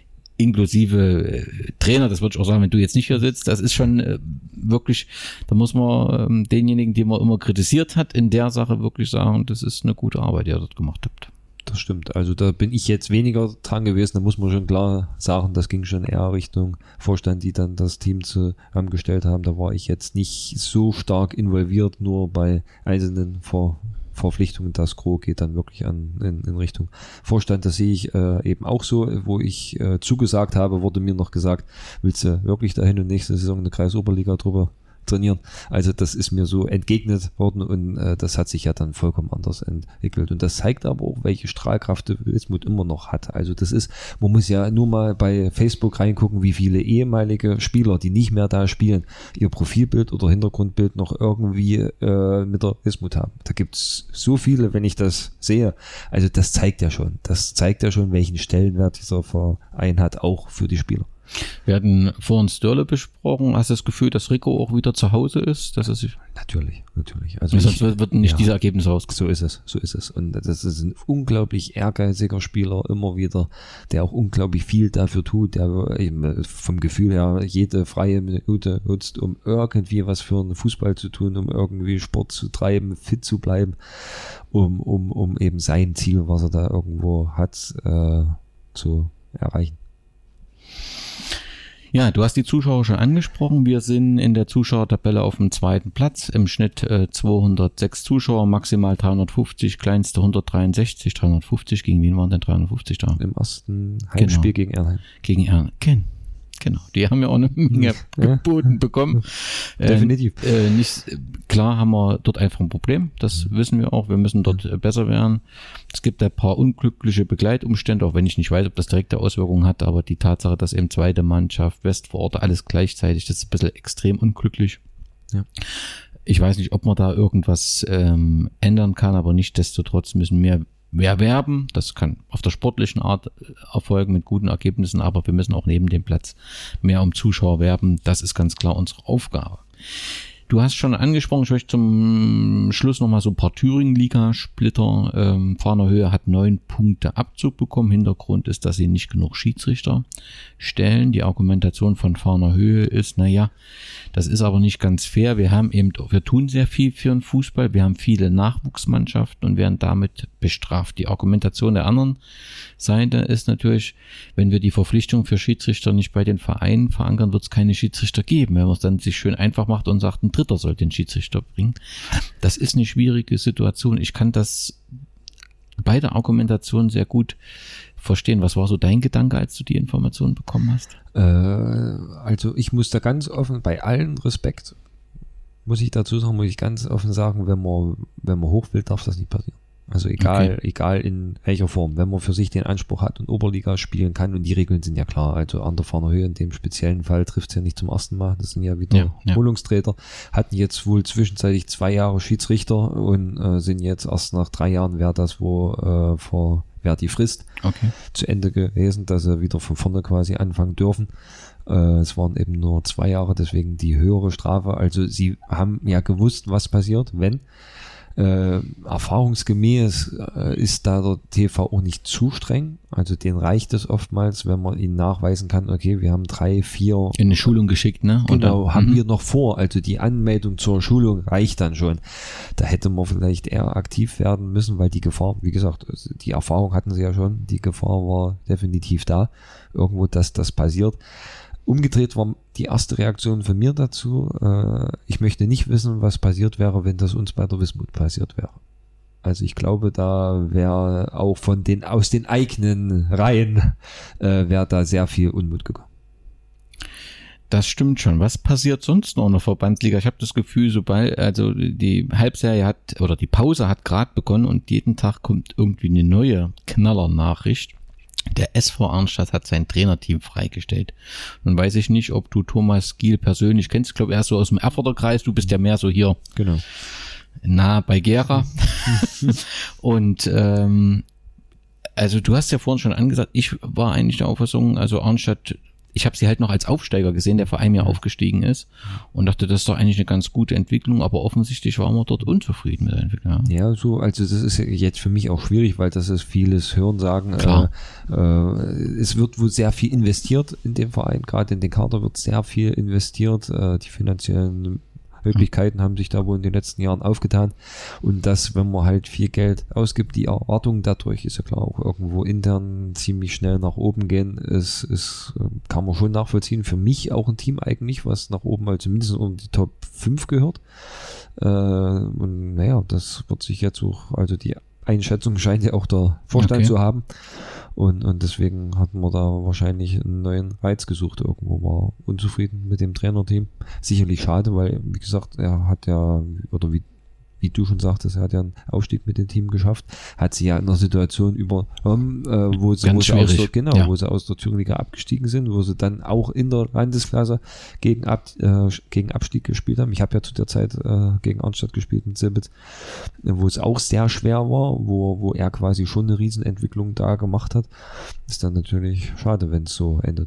inklusive äh, Trainer, das würde ich auch sagen, wenn du jetzt nicht hier sitzt, das ist schon äh, wirklich, da muss man ähm, denjenigen, die man immer kritisiert hat, in der Sache wirklich sagen, das ist eine gute Arbeit, die ihr dort gemacht habt. Das stimmt. Also da bin ich jetzt weniger dran gewesen. Da muss man schon klar sagen, das ging schon eher Richtung Vorstand, die dann das Team zusammengestellt haben. Da war ich jetzt nicht so stark involviert, nur bei einzelnen Ver- Verpflichtungen. Das Gros geht dann wirklich an in, in Richtung Vorstand. Das sehe ich äh, eben auch so. Wo ich äh, zugesagt habe, wurde mir noch gesagt, willst du wirklich dahin und nächste Saison eine Kreisoberliga drüber trainieren. Also das ist mir so entgegnet worden und äh, das hat sich ja dann vollkommen anders entwickelt. Und das zeigt aber auch, welche Strahlkraft der Wismut immer noch hat. Also das ist, man muss ja nur mal bei Facebook reingucken, wie viele ehemalige Spieler, die nicht mehr da spielen, ihr Profilbild oder Hintergrundbild noch irgendwie äh, mit der Wismut haben. Da gibt's so viele, wenn ich das sehe. Also das zeigt ja schon. Das zeigt ja schon, welchen Stellenwert dieser Verein hat, auch für die Spieler. Wir hatten vorhin Störle besprochen. Hast du das Gefühl, dass Rico auch wieder zu Hause ist? Dass er sich natürlich, natürlich. Also sonst ich, wird nicht ja, diese Ergebnisse rauskommen. So ist es, so ist es. Und das ist ein unglaublich ehrgeiziger Spieler immer wieder, der auch unglaublich viel dafür tut, der eben vom Gefühl her jede freie Minute nutzt, um irgendwie was für einen Fußball zu tun, um irgendwie Sport zu treiben, fit zu bleiben, um, um, um eben sein Ziel, was er da irgendwo hat, äh, zu erreichen. Ja, du hast die Zuschauer schon angesprochen. Wir sind in der Zuschauertabelle auf dem zweiten Platz. Im Schnitt äh, zweihundertsechs Zuschauer, maximal dreihundertfünfzig, kleinste hundertdreiundsechzig, dreihundertfünfzig. Gegen wen waren denn dreihundertfünfzig da? Im ersten Heimspiel genau. gegen Ernheim. Gegen Ernheim. Genau, die haben ja auch eine Menge ja. geboten bekommen. Definitiv. Äh, äh, nicht, klar haben wir dort einfach ein Problem, das mhm. wissen wir auch, wir müssen dort äh, besser werden. Es gibt ein paar unglückliche Begleitumstände, auch wenn ich nicht weiß, ob das direkte Auswirkungen hat, aber die Tatsache, dass eben zweite Mannschaft, Westvororte, alles gleichzeitig, das ist ein bisschen extrem unglücklich. Ja. Ich weiß nicht, ob man da irgendwas ähm, ändern kann, aber nichtsdestotrotz müssen wir mehr werben. Das kann auf der sportlichen Art erfolgen mit guten Ergebnissen, aber wir müssen auch neben dem Platz mehr um Zuschauer werben. Das ist ganz klar unsere Aufgabe. Du hast schon angesprochen, ich möchte zum Schluss nochmal so ein paar Thüringen-Liga-Splitter. Ähm, Fahner Höhe hat neun Punkte Abzug bekommen. Hintergrund ist, dass sie nicht genug Schiedsrichter stellen. Die Argumentation von Fahner Höhe ist, naja, das ist aber nicht ganz fair. Wir haben eben, wir tun sehr viel für den Fußball. Wir haben viele Nachwuchsmannschaften und werden damit bestraft. Die Argumentation der anderen Seite ist natürlich, wenn wir die Verpflichtung für Schiedsrichter nicht bei den Vereinen verankern, wird es keine Schiedsrichter geben. Wenn man es dann sich schön einfach macht und sagt, ein Dritter soll den Schiedsrichter bringen. Das ist eine schwierige Situation. Ich kann das beide Argumentationen sehr gut verstehen. Was war so dein Gedanke, als du die Informationen bekommen hast? Äh, also ich muss da ganz offen, bei allen Respekt, muss ich dazu sagen, muss ich ganz offen sagen, wenn man, wenn man hoch will, darf das nicht passieren. Also egal, okay. egal in welcher Form, wenn man für sich den Anspruch hat und Oberliga spielen kann, und die Regeln sind ja klar, also an der Fahner Höhe in dem speziellen Fall trifft es ja nicht zum ersten Mal, das sind ja wieder ja, ja. Holungsträger, hatten jetzt wohl zwischenzeitlich zwei Jahre Schiedsrichter und äh, sind jetzt erst nach drei Jahren, wäre das wo äh, vor, wäre die Frist okay. zu Ende gewesen, dass sie wieder von vorne quasi anfangen dürfen. Äh, es waren eben nur zwei Jahre, deswegen die höhere Strafe, also sie haben ja gewusst, was passiert, wenn Äh, erfahrungsgemäß äh, ist da der T V auch nicht zu streng. Also denen reicht es oftmals, wenn man ihnen nachweisen kann, okay, wir haben drei, vier... In eine Schulung geschickt, ne? Genau, Oder? haben mhm. wir noch vor. Also die Anmeldung zur Schulung reicht dann schon. Da hätte man vielleicht eher aktiv werden müssen, weil die Gefahr, wie gesagt, die Erfahrung hatten sie ja schon, die Gefahr war definitiv da, irgendwo, dass das passiert. Umgedreht war die erste Reaktion von mir dazu, äh, ich möchte nicht wissen, was passiert wäre, wenn das uns bei der Wismut passiert wäre. Also ich glaube, da wäre auch von den, aus den eigenen Reihen, äh, wäre da sehr viel Unmut gekommen. Das stimmt schon. Was passiert sonst noch in der Verbandsliga? Ich habe das Gefühl, sobald, also die Halbserie hat, oder die Pause hat gerade begonnen und jeden Tag kommt irgendwie eine neue Knallernachricht. Der S V Arnstadt hat sein Trainerteam freigestellt. Nun weiß ich nicht, ob du Thomas Giel persönlich kennst. Ich glaube, er ist so aus dem Erfurter Kreis. Du bist ja mehr so hier genau nah bei Gera. Und ähm, also du hast ja vorhin schon angesagt, ich war eigentlich der Auffassung, also Arnstadt, ich habe sie halt noch als Aufsteiger gesehen, der vor einem Jahr aufgestiegen ist und dachte, das ist doch eigentlich eine ganz gute Entwicklung, aber offensichtlich waren wir dort unzufrieden mit der Entwicklung. Ja, ja so, also das ist jetzt für mich auch schwierig, weil das ist vieles Hörensagen. Klar. Äh, äh, es wird wohl sehr viel investiert in dem Verein, gerade in den Kader wird sehr viel investiert, äh, die finanziellen Möglichkeiten haben sich da wohl in den letzten Jahren aufgetan und das, wenn man halt viel Geld ausgibt, die Erwartung dadurch ist ja klar auch irgendwo intern ziemlich schnell nach oben gehen, ist, ist, kann man schon nachvollziehen. Für mich auch ein Team eigentlich, was nach oben halt zumindest unter die Top fünf gehört. Äh, und naja, das wird sich jetzt auch, also die Einschätzung scheint ja auch der Vorstand okay. zu haben. Und, und deswegen hatten wir da wahrscheinlich einen neuen Reiz gesucht. Irgendwo war unzufrieden mit dem Trainerteam. Sicherlich schade, weil, wie gesagt, er hat ja, oder wie, wie du schon sagtest, er hat ja einen Aufstieg mit dem Team geschafft, hat sie ja in einer Situation übernommen, äh, wo sie, wo sie aus der, genau, ja. wo sie aus der Thüringer abgestiegen sind, wo sie dann auch in der Landesklasse gegen, Ab, äh, gegen Abstieg gespielt haben. Ich habe ja zu der Zeit äh, gegen Arnstadt gespielt mit Sibbitz, wo es auch sehr schwer war, wo, wo er quasi schon eine Riesenentwicklung da gemacht hat. Ist dann natürlich schade, wenn es so endet.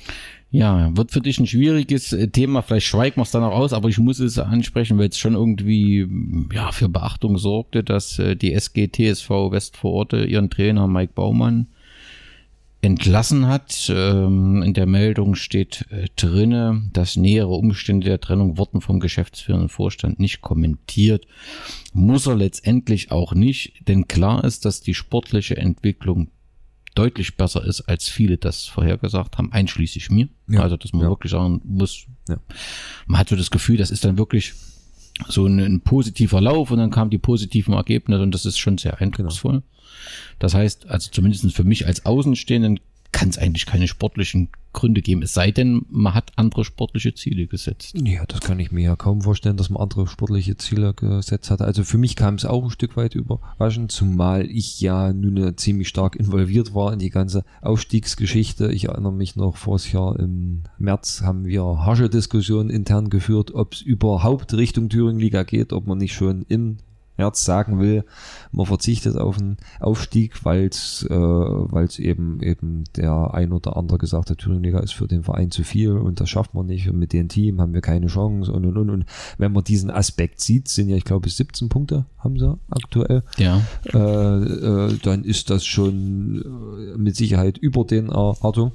Ja, wird für dich ein schwieriges Thema, vielleicht schweigen wir es dann auch aus, aber ich muss es ansprechen, weil es schon irgendwie ja für Beachtung sorgte, dass die S G T S V Westvororte ihren Trainer Mike Baumann entlassen hat. In der Meldung steht drinne, dass nähere Umstände der Trennung wurden vom geschäftsführenden Vorstand nicht kommentiert. Muss er letztendlich auch nicht, denn klar ist, dass die sportliche Entwicklung deutlich besser ist, als viele das vorhergesagt haben, einschließlich mir. Ja, also, dass man ja. wirklich sagen muss, ja. man hat so das Gefühl, das ist dann wirklich so ein, ein positiver Lauf und dann kamen die positiven Ergebnisse und das ist schon sehr eindrucksvoll. Genau. Das heißt, also zumindest für mich als Außenstehenden kann es eigentlich keine sportlichen Gründe geben, es sei denn, man hat andere sportliche Ziele gesetzt. Ja, das kann ich mir ja kaum vorstellen, dass man andere sportliche Ziele gesetzt hat. Also für mich kam es auch ein Stück weit überraschend, zumal ich ja nun ziemlich stark involviert war in die ganze Aufstiegsgeschichte. Ich erinnere mich noch, voriges Jahr im März haben wir harsche Diskussionen intern geführt, ob es überhaupt Richtung Thüringen-Liga geht, ob man nicht schon im März sagen will, man verzichtet auf einen Aufstieg, weil es äh, weil es eben eben der ein oder andere gesagt hat, Thüringen-Liga ist für den Verein zu viel und das schafft man nicht und mit dem Team haben wir keine Chance und und und und wenn man diesen Aspekt sieht, sind ja ich glaube siebzehn Punkte haben sie aktuell, ja. äh, äh, dann ist das schon äh, mit Sicherheit über den Erwartungen,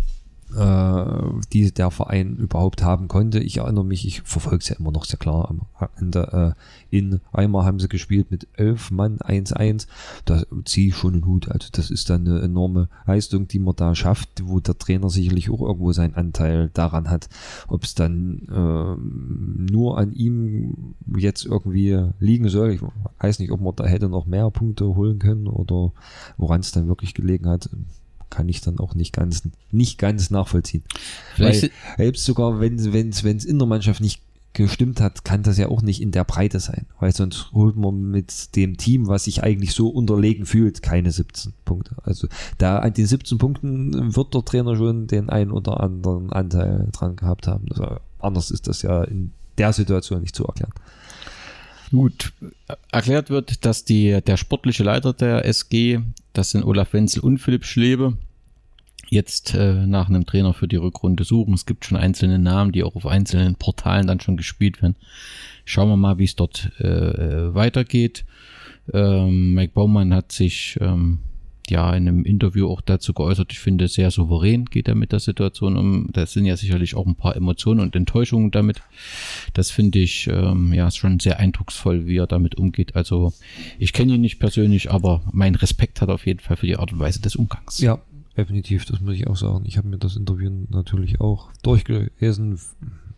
die der Verein überhaupt haben konnte. Ich erinnere mich, ich verfolge es ja immer noch sehr klar. Am Ende äh, in Weimar haben sie gespielt mit elf Mann, eins eins. Da ziehe ich schon einen Hut. Also das ist dann eine enorme Leistung, die man da schafft, wo der Trainer sicherlich auch irgendwo seinen Anteil daran hat. Ob es dann äh, nur an ihm jetzt irgendwie liegen soll. Ich weiß nicht, ob man da hätte noch mehr Punkte holen können oder woran es dann wirklich gelegen hat. Kann ich dann auch nicht ganz nicht ganz nachvollziehen. Vielleicht Weil selbst sogar, wenn wenn es wenn es in der Mannschaft nicht gestimmt hat, kann das ja auch nicht in der Breite sein. Weil sonst holt man mit dem Team, was sich eigentlich so unterlegen fühlt, keine siebzehn Punkte. Also da an den siebzehn Punkten wird der Trainer schon den einen oder anderen Anteil dran gehabt haben. Also anders ist das ja in der Situation nicht zu erklären. Gut, erklärt wird, dass die, der sportliche Leiter der S G, das sind Olaf Wenzel und Philipp Schlebe, jetzt äh, nach einem Trainer für die Rückrunde suchen. Es gibt schon einzelne Namen, die auch auf einzelnen Portalen dann schon gespielt werden. Schauen wir mal, wie es dort äh, weitergeht. Ähm, Mike Baumann hat sich ähm, ja in einem Interview auch dazu geäußert. Ich finde, sehr souverän geht er mit der Situation um. Da sind ja sicherlich auch ein paar Emotionen und Enttäuschungen damit. Das finde ich ähm, ja schon sehr eindrucksvoll, wie er damit umgeht. Also ich kenne ihn nicht persönlich, aber mein Respekt hat er auf jeden Fall für die Art und Weise des Umgangs. Ja, definitiv, das muss ich auch sagen. Ich habe mir das Interview natürlich auch durchgelesen.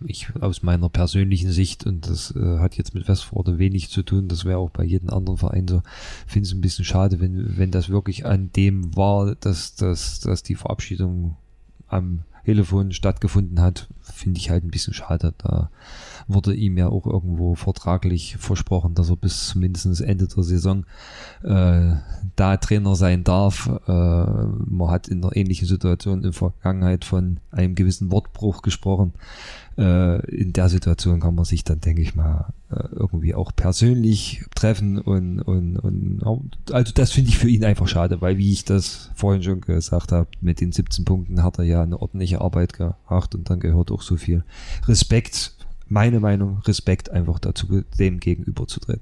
ich aus meiner persönlichen Sicht, und das äh, hat jetzt mit Westforde wenig zu tun, das wäre auch bei jedem anderen Verein so, finde es ein bisschen schade, wenn, wenn das wirklich an dem war, dass, dass, dass die Verabschiedung am Telefon stattgefunden hat, finde ich halt ein bisschen schade. Da wurde ihm ja auch irgendwo vertraglich versprochen, dass er bis zumindest Ende der Saison äh, da Trainer sein darf. Äh, man hat in einer ähnlichen Situation in der Vergangenheit von einem gewissen Wortbruch gesprochen. Äh, in der Situation kann man sich dann, denke ich mal, äh, irgendwie auch persönlich treffen und, und, und also das finde ich für ihn einfach schade, weil, wie ich das vorhin schon gesagt habe, mit den siebzehn Punkten hat er ja eine ordentliche Arbeit gemacht und dann gehört auch so viel Respekt, meine Meinung, Respekt einfach dazu, dem gegenüberzutreten.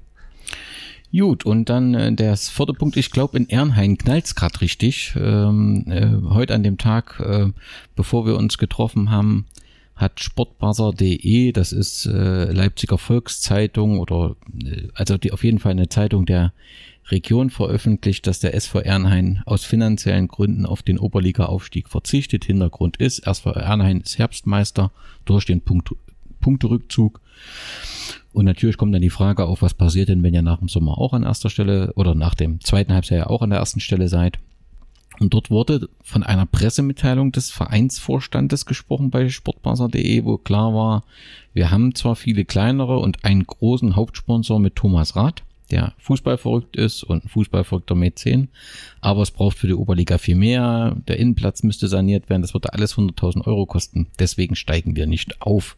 Gut, und dann äh, der vierte Punkt, ich glaube in Ernheim knallt's gerade richtig. Ähm, äh, heute an dem Tag, äh, bevor wir uns getroffen haben, hat sportbuzzer punkt de, das ist äh, Leipziger Volkszeitung oder äh, also die auf jeden Fall eine Zeitung der Region, veröffentlicht, dass der S V Ernheim aus finanziellen Gründen auf den Oberliga-Aufstieg verzichtet. Hintergrund ist, S V Ernheim ist Herbstmeister durch den Punkt, Punkterückzug. Und natürlich kommt dann die Frage auf, was passiert denn, wenn ihr nach dem Sommer auch an erster Stelle oder nach dem zweiten Halbjahr ja auch an der ersten Stelle seid. Und dort wurde von einer Pressemitteilung des Vereinsvorstandes gesprochen bei sportbuzzer punkt de, wo klar war, wir haben zwar viele kleinere und einen großen Hauptsponsor mit Thomas Rath, der fußballverrückt ist und ein fußballverrückter Mäzen, aber es braucht für die Oberliga viel mehr, der Innenplatz müsste saniert werden, das würde alles hunderttausend Euro kosten, deswegen steigen wir nicht auf.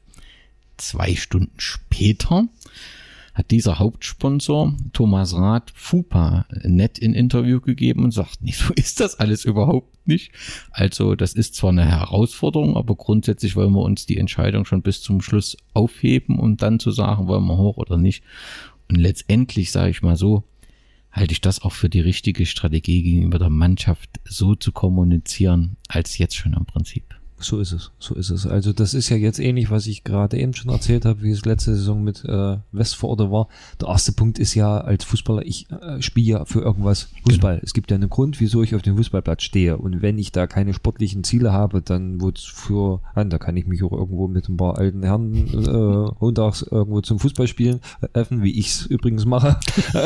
Zwei Stunden später hat dieser Hauptsponsor Thomas Rath FUPA nett in Interview gegeben und sagt, nee, so ist das alles überhaupt nicht. Also das ist zwar eine Herausforderung, aber grundsätzlich wollen wir uns die Entscheidung schon bis zum Schluss aufheben, um dann zu sagen, wollen wir hoch oder nicht. Und letztendlich, sage ich mal so, halte ich das auch für die richtige Strategie gegenüber der Mannschaft, so zu kommunizieren, als jetzt schon im Prinzip. So ist es, so ist es. Also das ist ja jetzt ähnlich, was ich gerade eben schon erzählt habe, wie es letzte Saison mit äh, Westforde war. Der erste Punkt ist ja als Fußballer, ich äh, spiele ja für irgendwas Fußball. Genau. Es gibt ja einen Grund, wieso ich auf dem Fußballplatz stehe. Und wenn ich da keine sportlichen Ziele habe, dann wozu an, da kann ich mich auch irgendwo mit ein paar alten Herren äh, montags irgendwo zum Fußballspielen öffnen, wie ich es übrigens mache.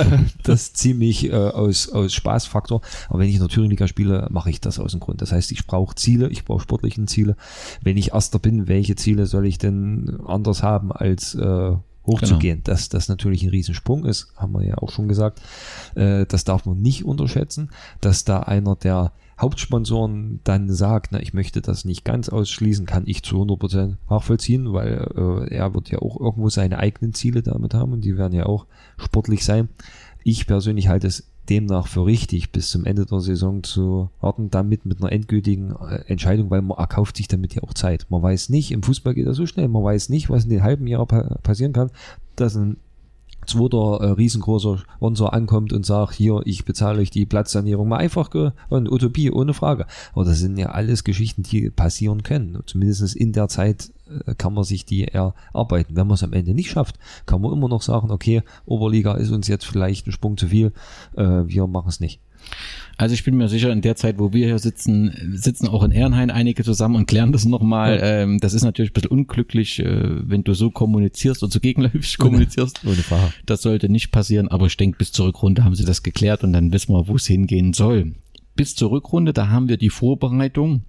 Das ziemlich äh, aus, aus Spaßfaktor. Aber wenn ich in der Thüringen-Liga spiele, mache ich das aus dem Grund. Das heißt, ich brauche Ziele, ich brauche sportlichen Ziele. Wenn ich Erster bin, welche Ziele soll ich denn anders haben, als äh, hochzugehen? Genau. Dass das natürlich ein Riesensprung ist, haben wir ja auch schon gesagt. Äh, das darf man nicht unterschätzen, dass da einer der Hauptsponsoren dann sagt, na, ich möchte das nicht ganz ausschließen, kann ich zu hundert Prozent nachvollziehen, weil äh, er wird ja auch irgendwo seine eigenen Ziele damit haben und die werden ja auch sportlich sein. Ich persönlich halte es demnach für richtig, bis zum Ende der Saison zu warten, damit mit einer endgültigen Entscheidung, weil man erkauft sich damit ja auch Zeit. Man weiß nicht, im Fußball geht das so schnell, man weiß nicht, was in den halben Jahr pa- passieren kann, dass ein zweiter äh, riesengroßer Sponsor ankommt und sagt, hier, ich bezahle euch die Platzsanierung, mal einfach ge- und Utopie, ohne Frage. Aber das sind ja alles Geschichten, die passieren können. Zumindest in der Zeit äh, kann man sich die erarbeiten. Wenn man es am Ende nicht schafft, kann man immer noch sagen, okay, Oberliga ist uns jetzt vielleicht ein Sprung zu viel, äh, wir machen es nicht. Also ich bin mir sicher, in der Zeit, wo wir hier sitzen, sitzen auch in Ernheim einige zusammen und klären das nochmal. Ja. Ähm, das ist natürlich ein bisschen unglücklich, äh, wenn du so kommunizierst und so gegenläufig kommunizierst. Ohne Frage. Das sollte nicht passieren, aber ich denke, bis zur Rückrunde haben sie das geklärt und dann wissen wir, wo es hingehen soll. Bis zur Rückrunde, da haben wir die Vorbereitung.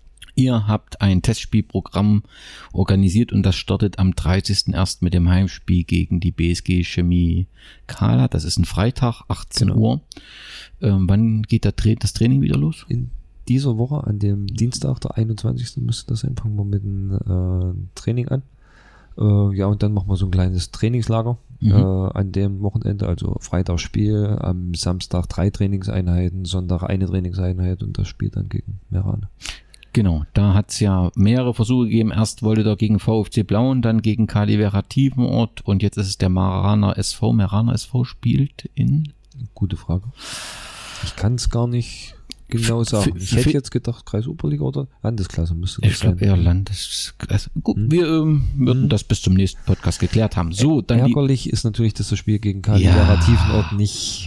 Ihr habt ein Testspielprogramm organisiert und das startet am dreißigsten ersten mit dem Heimspiel gegen die B S G Chemie Kala. Das ist ein Freitag, achtzehn genau. Uhr. Ähm, wann geht der Tra- das Training wieder los? In dieser Woche, an dem Dienstag, der einundzwanzigsten müsste das sein, fangen wir mit dem äh, Training an. Äh, ja, und dann machen wir so ein kleines Trainingslager mhm. äh, an dem Wochenende, also Freitag Spiel, am Samstag drei Trainingseinheiten, Sonntag eine Trainingseinheit und das Spiel dann gegen Merane. Genau, da hat es ja mehrere Versuche gegeben. Erst wollte er gegen VfC Blauen, dann gegen Calivera Tiefenort und jetzt ist es der Meraner S V. Meraner S V spielt in... Gute Frage. Ich kann es gar nicht genau sagen. Ich hätte jetzt gedacht, Kreisoberliga oder Landesklasse müsste das ich sein. Ich glaube eher Landesklasse. Gut, hm. wir ähm, würden hm. das bis zum nächsten Podcast geklärt haben. So, dann ärgerlich die, ist natürlich, dass das Spiel gegen Calivera ja, Tiefenort nicht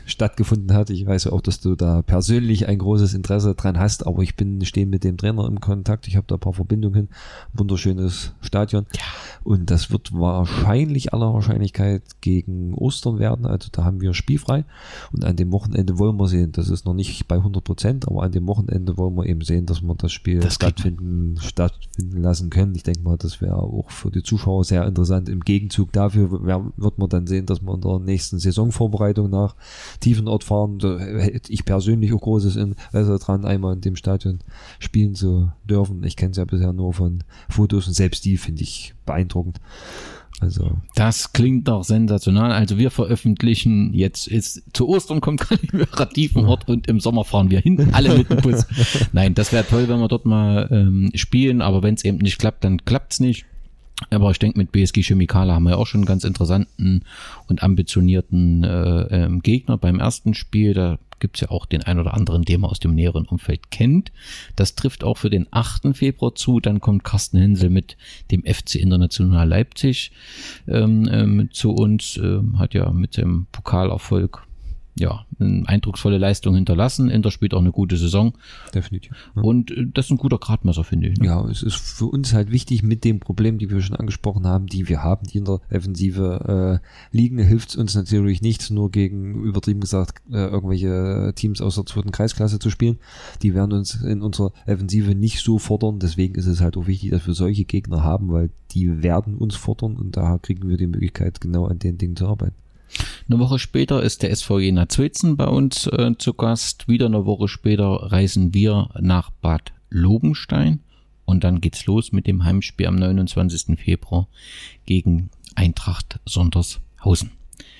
stattgefunden hat. Ich weiß auch, dass du da persönlich ein großes Interesse dran hast, aber ich bin stehe mit dem Trainer im Kontakt. Ich habe da ein paar Verbindungen. Wunderschönes Stadion. Ja. Und das wird wahrscheinlich aller Wahrscheinlichkeit gegen Ostern werden. Also da haben wir spielfrei. Und an dem Wochenende wollen wir sehen, das ist noch nicht bei hundert Prozent, aber an dem Wochenende wollen wir eben sehen, dass wir das Spiel das stattfinden, stattfinden lassen können. Ich denke mal, das wäre auch für die Zuschauer sehr interessant. Im Gegenzug dafür wird man dann sehen, dass wir in der nächsten Saisonvorbereitung nach Tiefenort fahren. Da hätte ich persönlich auch großes Interesse dran, einmal in dem Stadion spielen zu dürfen. Ich kenne es ja bisher nur von Fotos und selbst die finde ich beeindruckend. Also. Das klingt doch sensational. Also wir veröffentlichen jetzt, ist zu Ostern kommt Kalimera Tiefenort und im Sommer fahren wir hin, alle mit dem Bus. Nein, das wäre toll, wenn wir dort mal ähm, spielen, aber wenn es eben nicht klappt, dann klappt es nicht. Aber ich denke, mit B S G Chemikala haben wir ja auch schon einen ganz interessanten und ambitionierten äh, ähm, Gegner beim ersten Spiel. Da gibt es ja auch den ein oder anderen, den man aus dem näheren Umfeld kennt. Das trifft auch für den achten Februar zu. Dann kommt Carsten Hensel mit dem F C International Leipzig ähm, ähm, zu uns. Ähm, hat ja mit dem Pokalerfolg ja, eine eindrucksvolle Leistung hinterlassen. Inter spielt auch eine gute Saison. Definitiv. Ja. Und das ist ein guter Gradmesser, finde ich. Ne? Ja, es ist für uns halt wichtig mit dem Problem, die wir schon angesprochen haben, die wir haben, die in der Defensive äh, liegen, hilft es uns natürlich nicht, nur gegen, übertrieben gesagt, äh, irgendwelche Teams aus der zweiten Kreisklasse zu spielen. Die werden uns in unserer Defensive nicht so fordern. Deswegen ist es halt auch wichtig, dass wir solche Gegner haben, weil die werden uns fordern und da kriegen wir die Möglichkeit, genau an den Dingen zu arbeiten. Eine Woche später ist der S V Jena Zwitzen bei uns äh, zu Gast. Wieder eine Woche später reisen wir nach Bad Lobenstein und dann geht's los mit dem Heimspiel am neunundzwanzigsten Februar gegen Eintracht Sondershausen.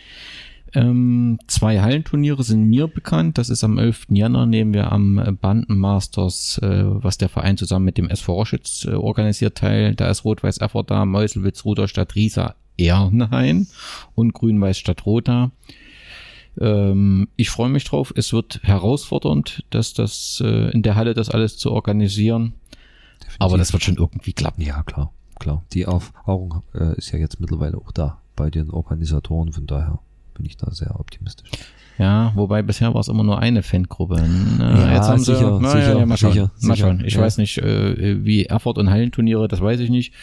Ähm, zwei Hallenturniere sind mir bekannt. Das ist am elften Januar nehmen wir am Bandenmasters, äh, was der Verein zusammen mit dem S V Roschitz äh, organisiert, teil. Da ist Rot-Weiß Erfurt da, Meuselwitz, Rudolstadt, Riesa, Ernheim und Grün-Weiß Stadtroda. Ähm, ich freue mich drauf. Es wird herausfordernd, dass das äh, in der Halle das alles zu organisieren. Definitiv. Aber das wird schon irgendwie klappen. Ja, klar, klar. Die Erfahrung äh, ist ja jetzt mittlerweile auch da bei den Organisatoren. Von daher bin ich da sehr optimistisch. Ja, wobei bisher war es immer nur eine Fangruppe. Na, ja, jetzt haben sicher, sie, na, sicher, ja, ja, mal schauen. sicher, mal sicher, schauen. Ich ja. weiß nicht, äh, wie Erfurt und Hallenturniere, das weiß ich nicht.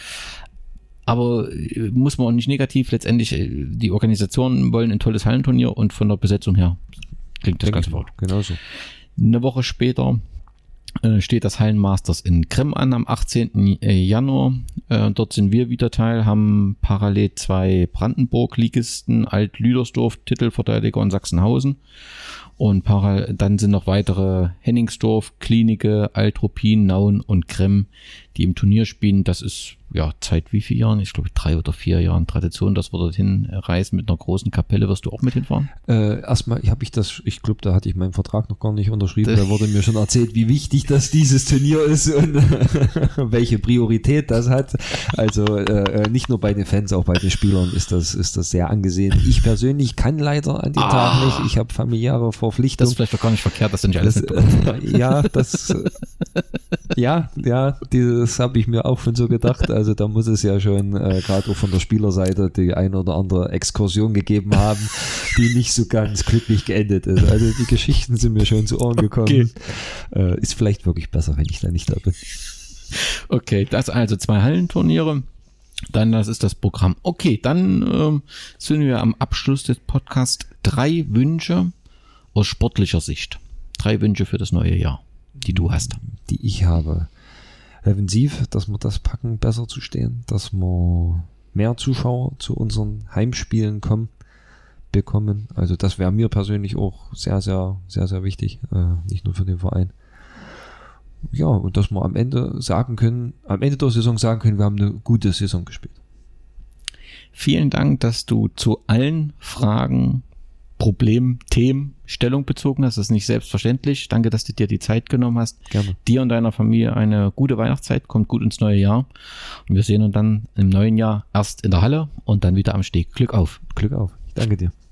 Aber muss man auch nicht negativ, letztendlich, die Organisationen wollen ein tolles Hallenturnier und von der Besetzung her klingt das ganz gut. Genauso. Eine Woche später äh, steht das Hallenmasters in Grimm an, am achtzehnten Januar. Äh, dort sind wir wieder teil, haben parallel zwei Brandenburg-Ligisten, Alt-Lüdersdorf, Titelverteidiger und Sachsenhausen. Und parallel, dann sind noch weitere Henningsdorf, Klinike, Altruppin, Nauen und Grimm, die im Turnier spielen. Das ist ja seit wie vielen Jahren? Ich glaube drei oder vier Jahren Tradition, dass wir dorthin reisen mit einer großen Kapelle. Wirst du auch mit hinfahren? Äh, erstmal habe ich das, ich glaube, da hatte ich meinen Vertrag noch gar nicht unterschrieben. Da wurde mir schon erzählt, wie wichtig das dieses Turnier ist und welche Priorität das hat. Also äh, nicht nur bei den Fans, auch bei den Spielern ist das, ist das sehr angesehen. Ich persönlich kann leider an dem ah, Tag nicht. Ich habe familiäre Verpflichtungen. Das ist vielleicht doch gar nicht verkehrt, dass du nicht alles das, äh, Ja, das äh, ja, ja, das habe ich mir auch schon so gedacht. Also da muss es ja schon äh, gerade auch von der Spielerseite die ein oder andere Exkursion gegeben haben, die nicht so ganz glücklich geendet ist. Also die Geschichten sind mir schon zu Ohren gekommen. Okay. Äh, ist vielleicht wirklich besser, wenn ich da nicht da bin. Okay, das also zwei Hallenturniere. Dann, das ist das Programm. Okay, dann ähm, sind wir am Abschluss des Podcasts. Drei Wünsche aus sportlicher Sicht. Drei Wünsche für das neue Jahr, die du hast. Die ich habe. Defensiv, dass wir das packen, besser zu stehen, dass wir mehr Zuschauer zu unseren Heimspielen kommen, bekommen. Also das wäre mir persönlich auch sehr, sehr, sehr, sehr wichtig, äh, nicht nur für den Verein. Ja, und dass wir am Ende sagen können, am Ende der Saison sagen können, wir haben eine gute Saison gespielt. Vielen Dank, dass du zu allen Fragen, Problemen, Themen Stellung bezogen hast. Das ist nicht selbstverständlich. Danke, dass du dir die Zeit genommen hast. Gerne. Dir und deiner Familie eine gute Weihnachtszeit. Kommt gut ins neue Jahr. Und wir sehen uns dann im neuen Jahr erst in der Halle und dann wieder am Steg. Glück auf. Glück auf. Ich danke dir.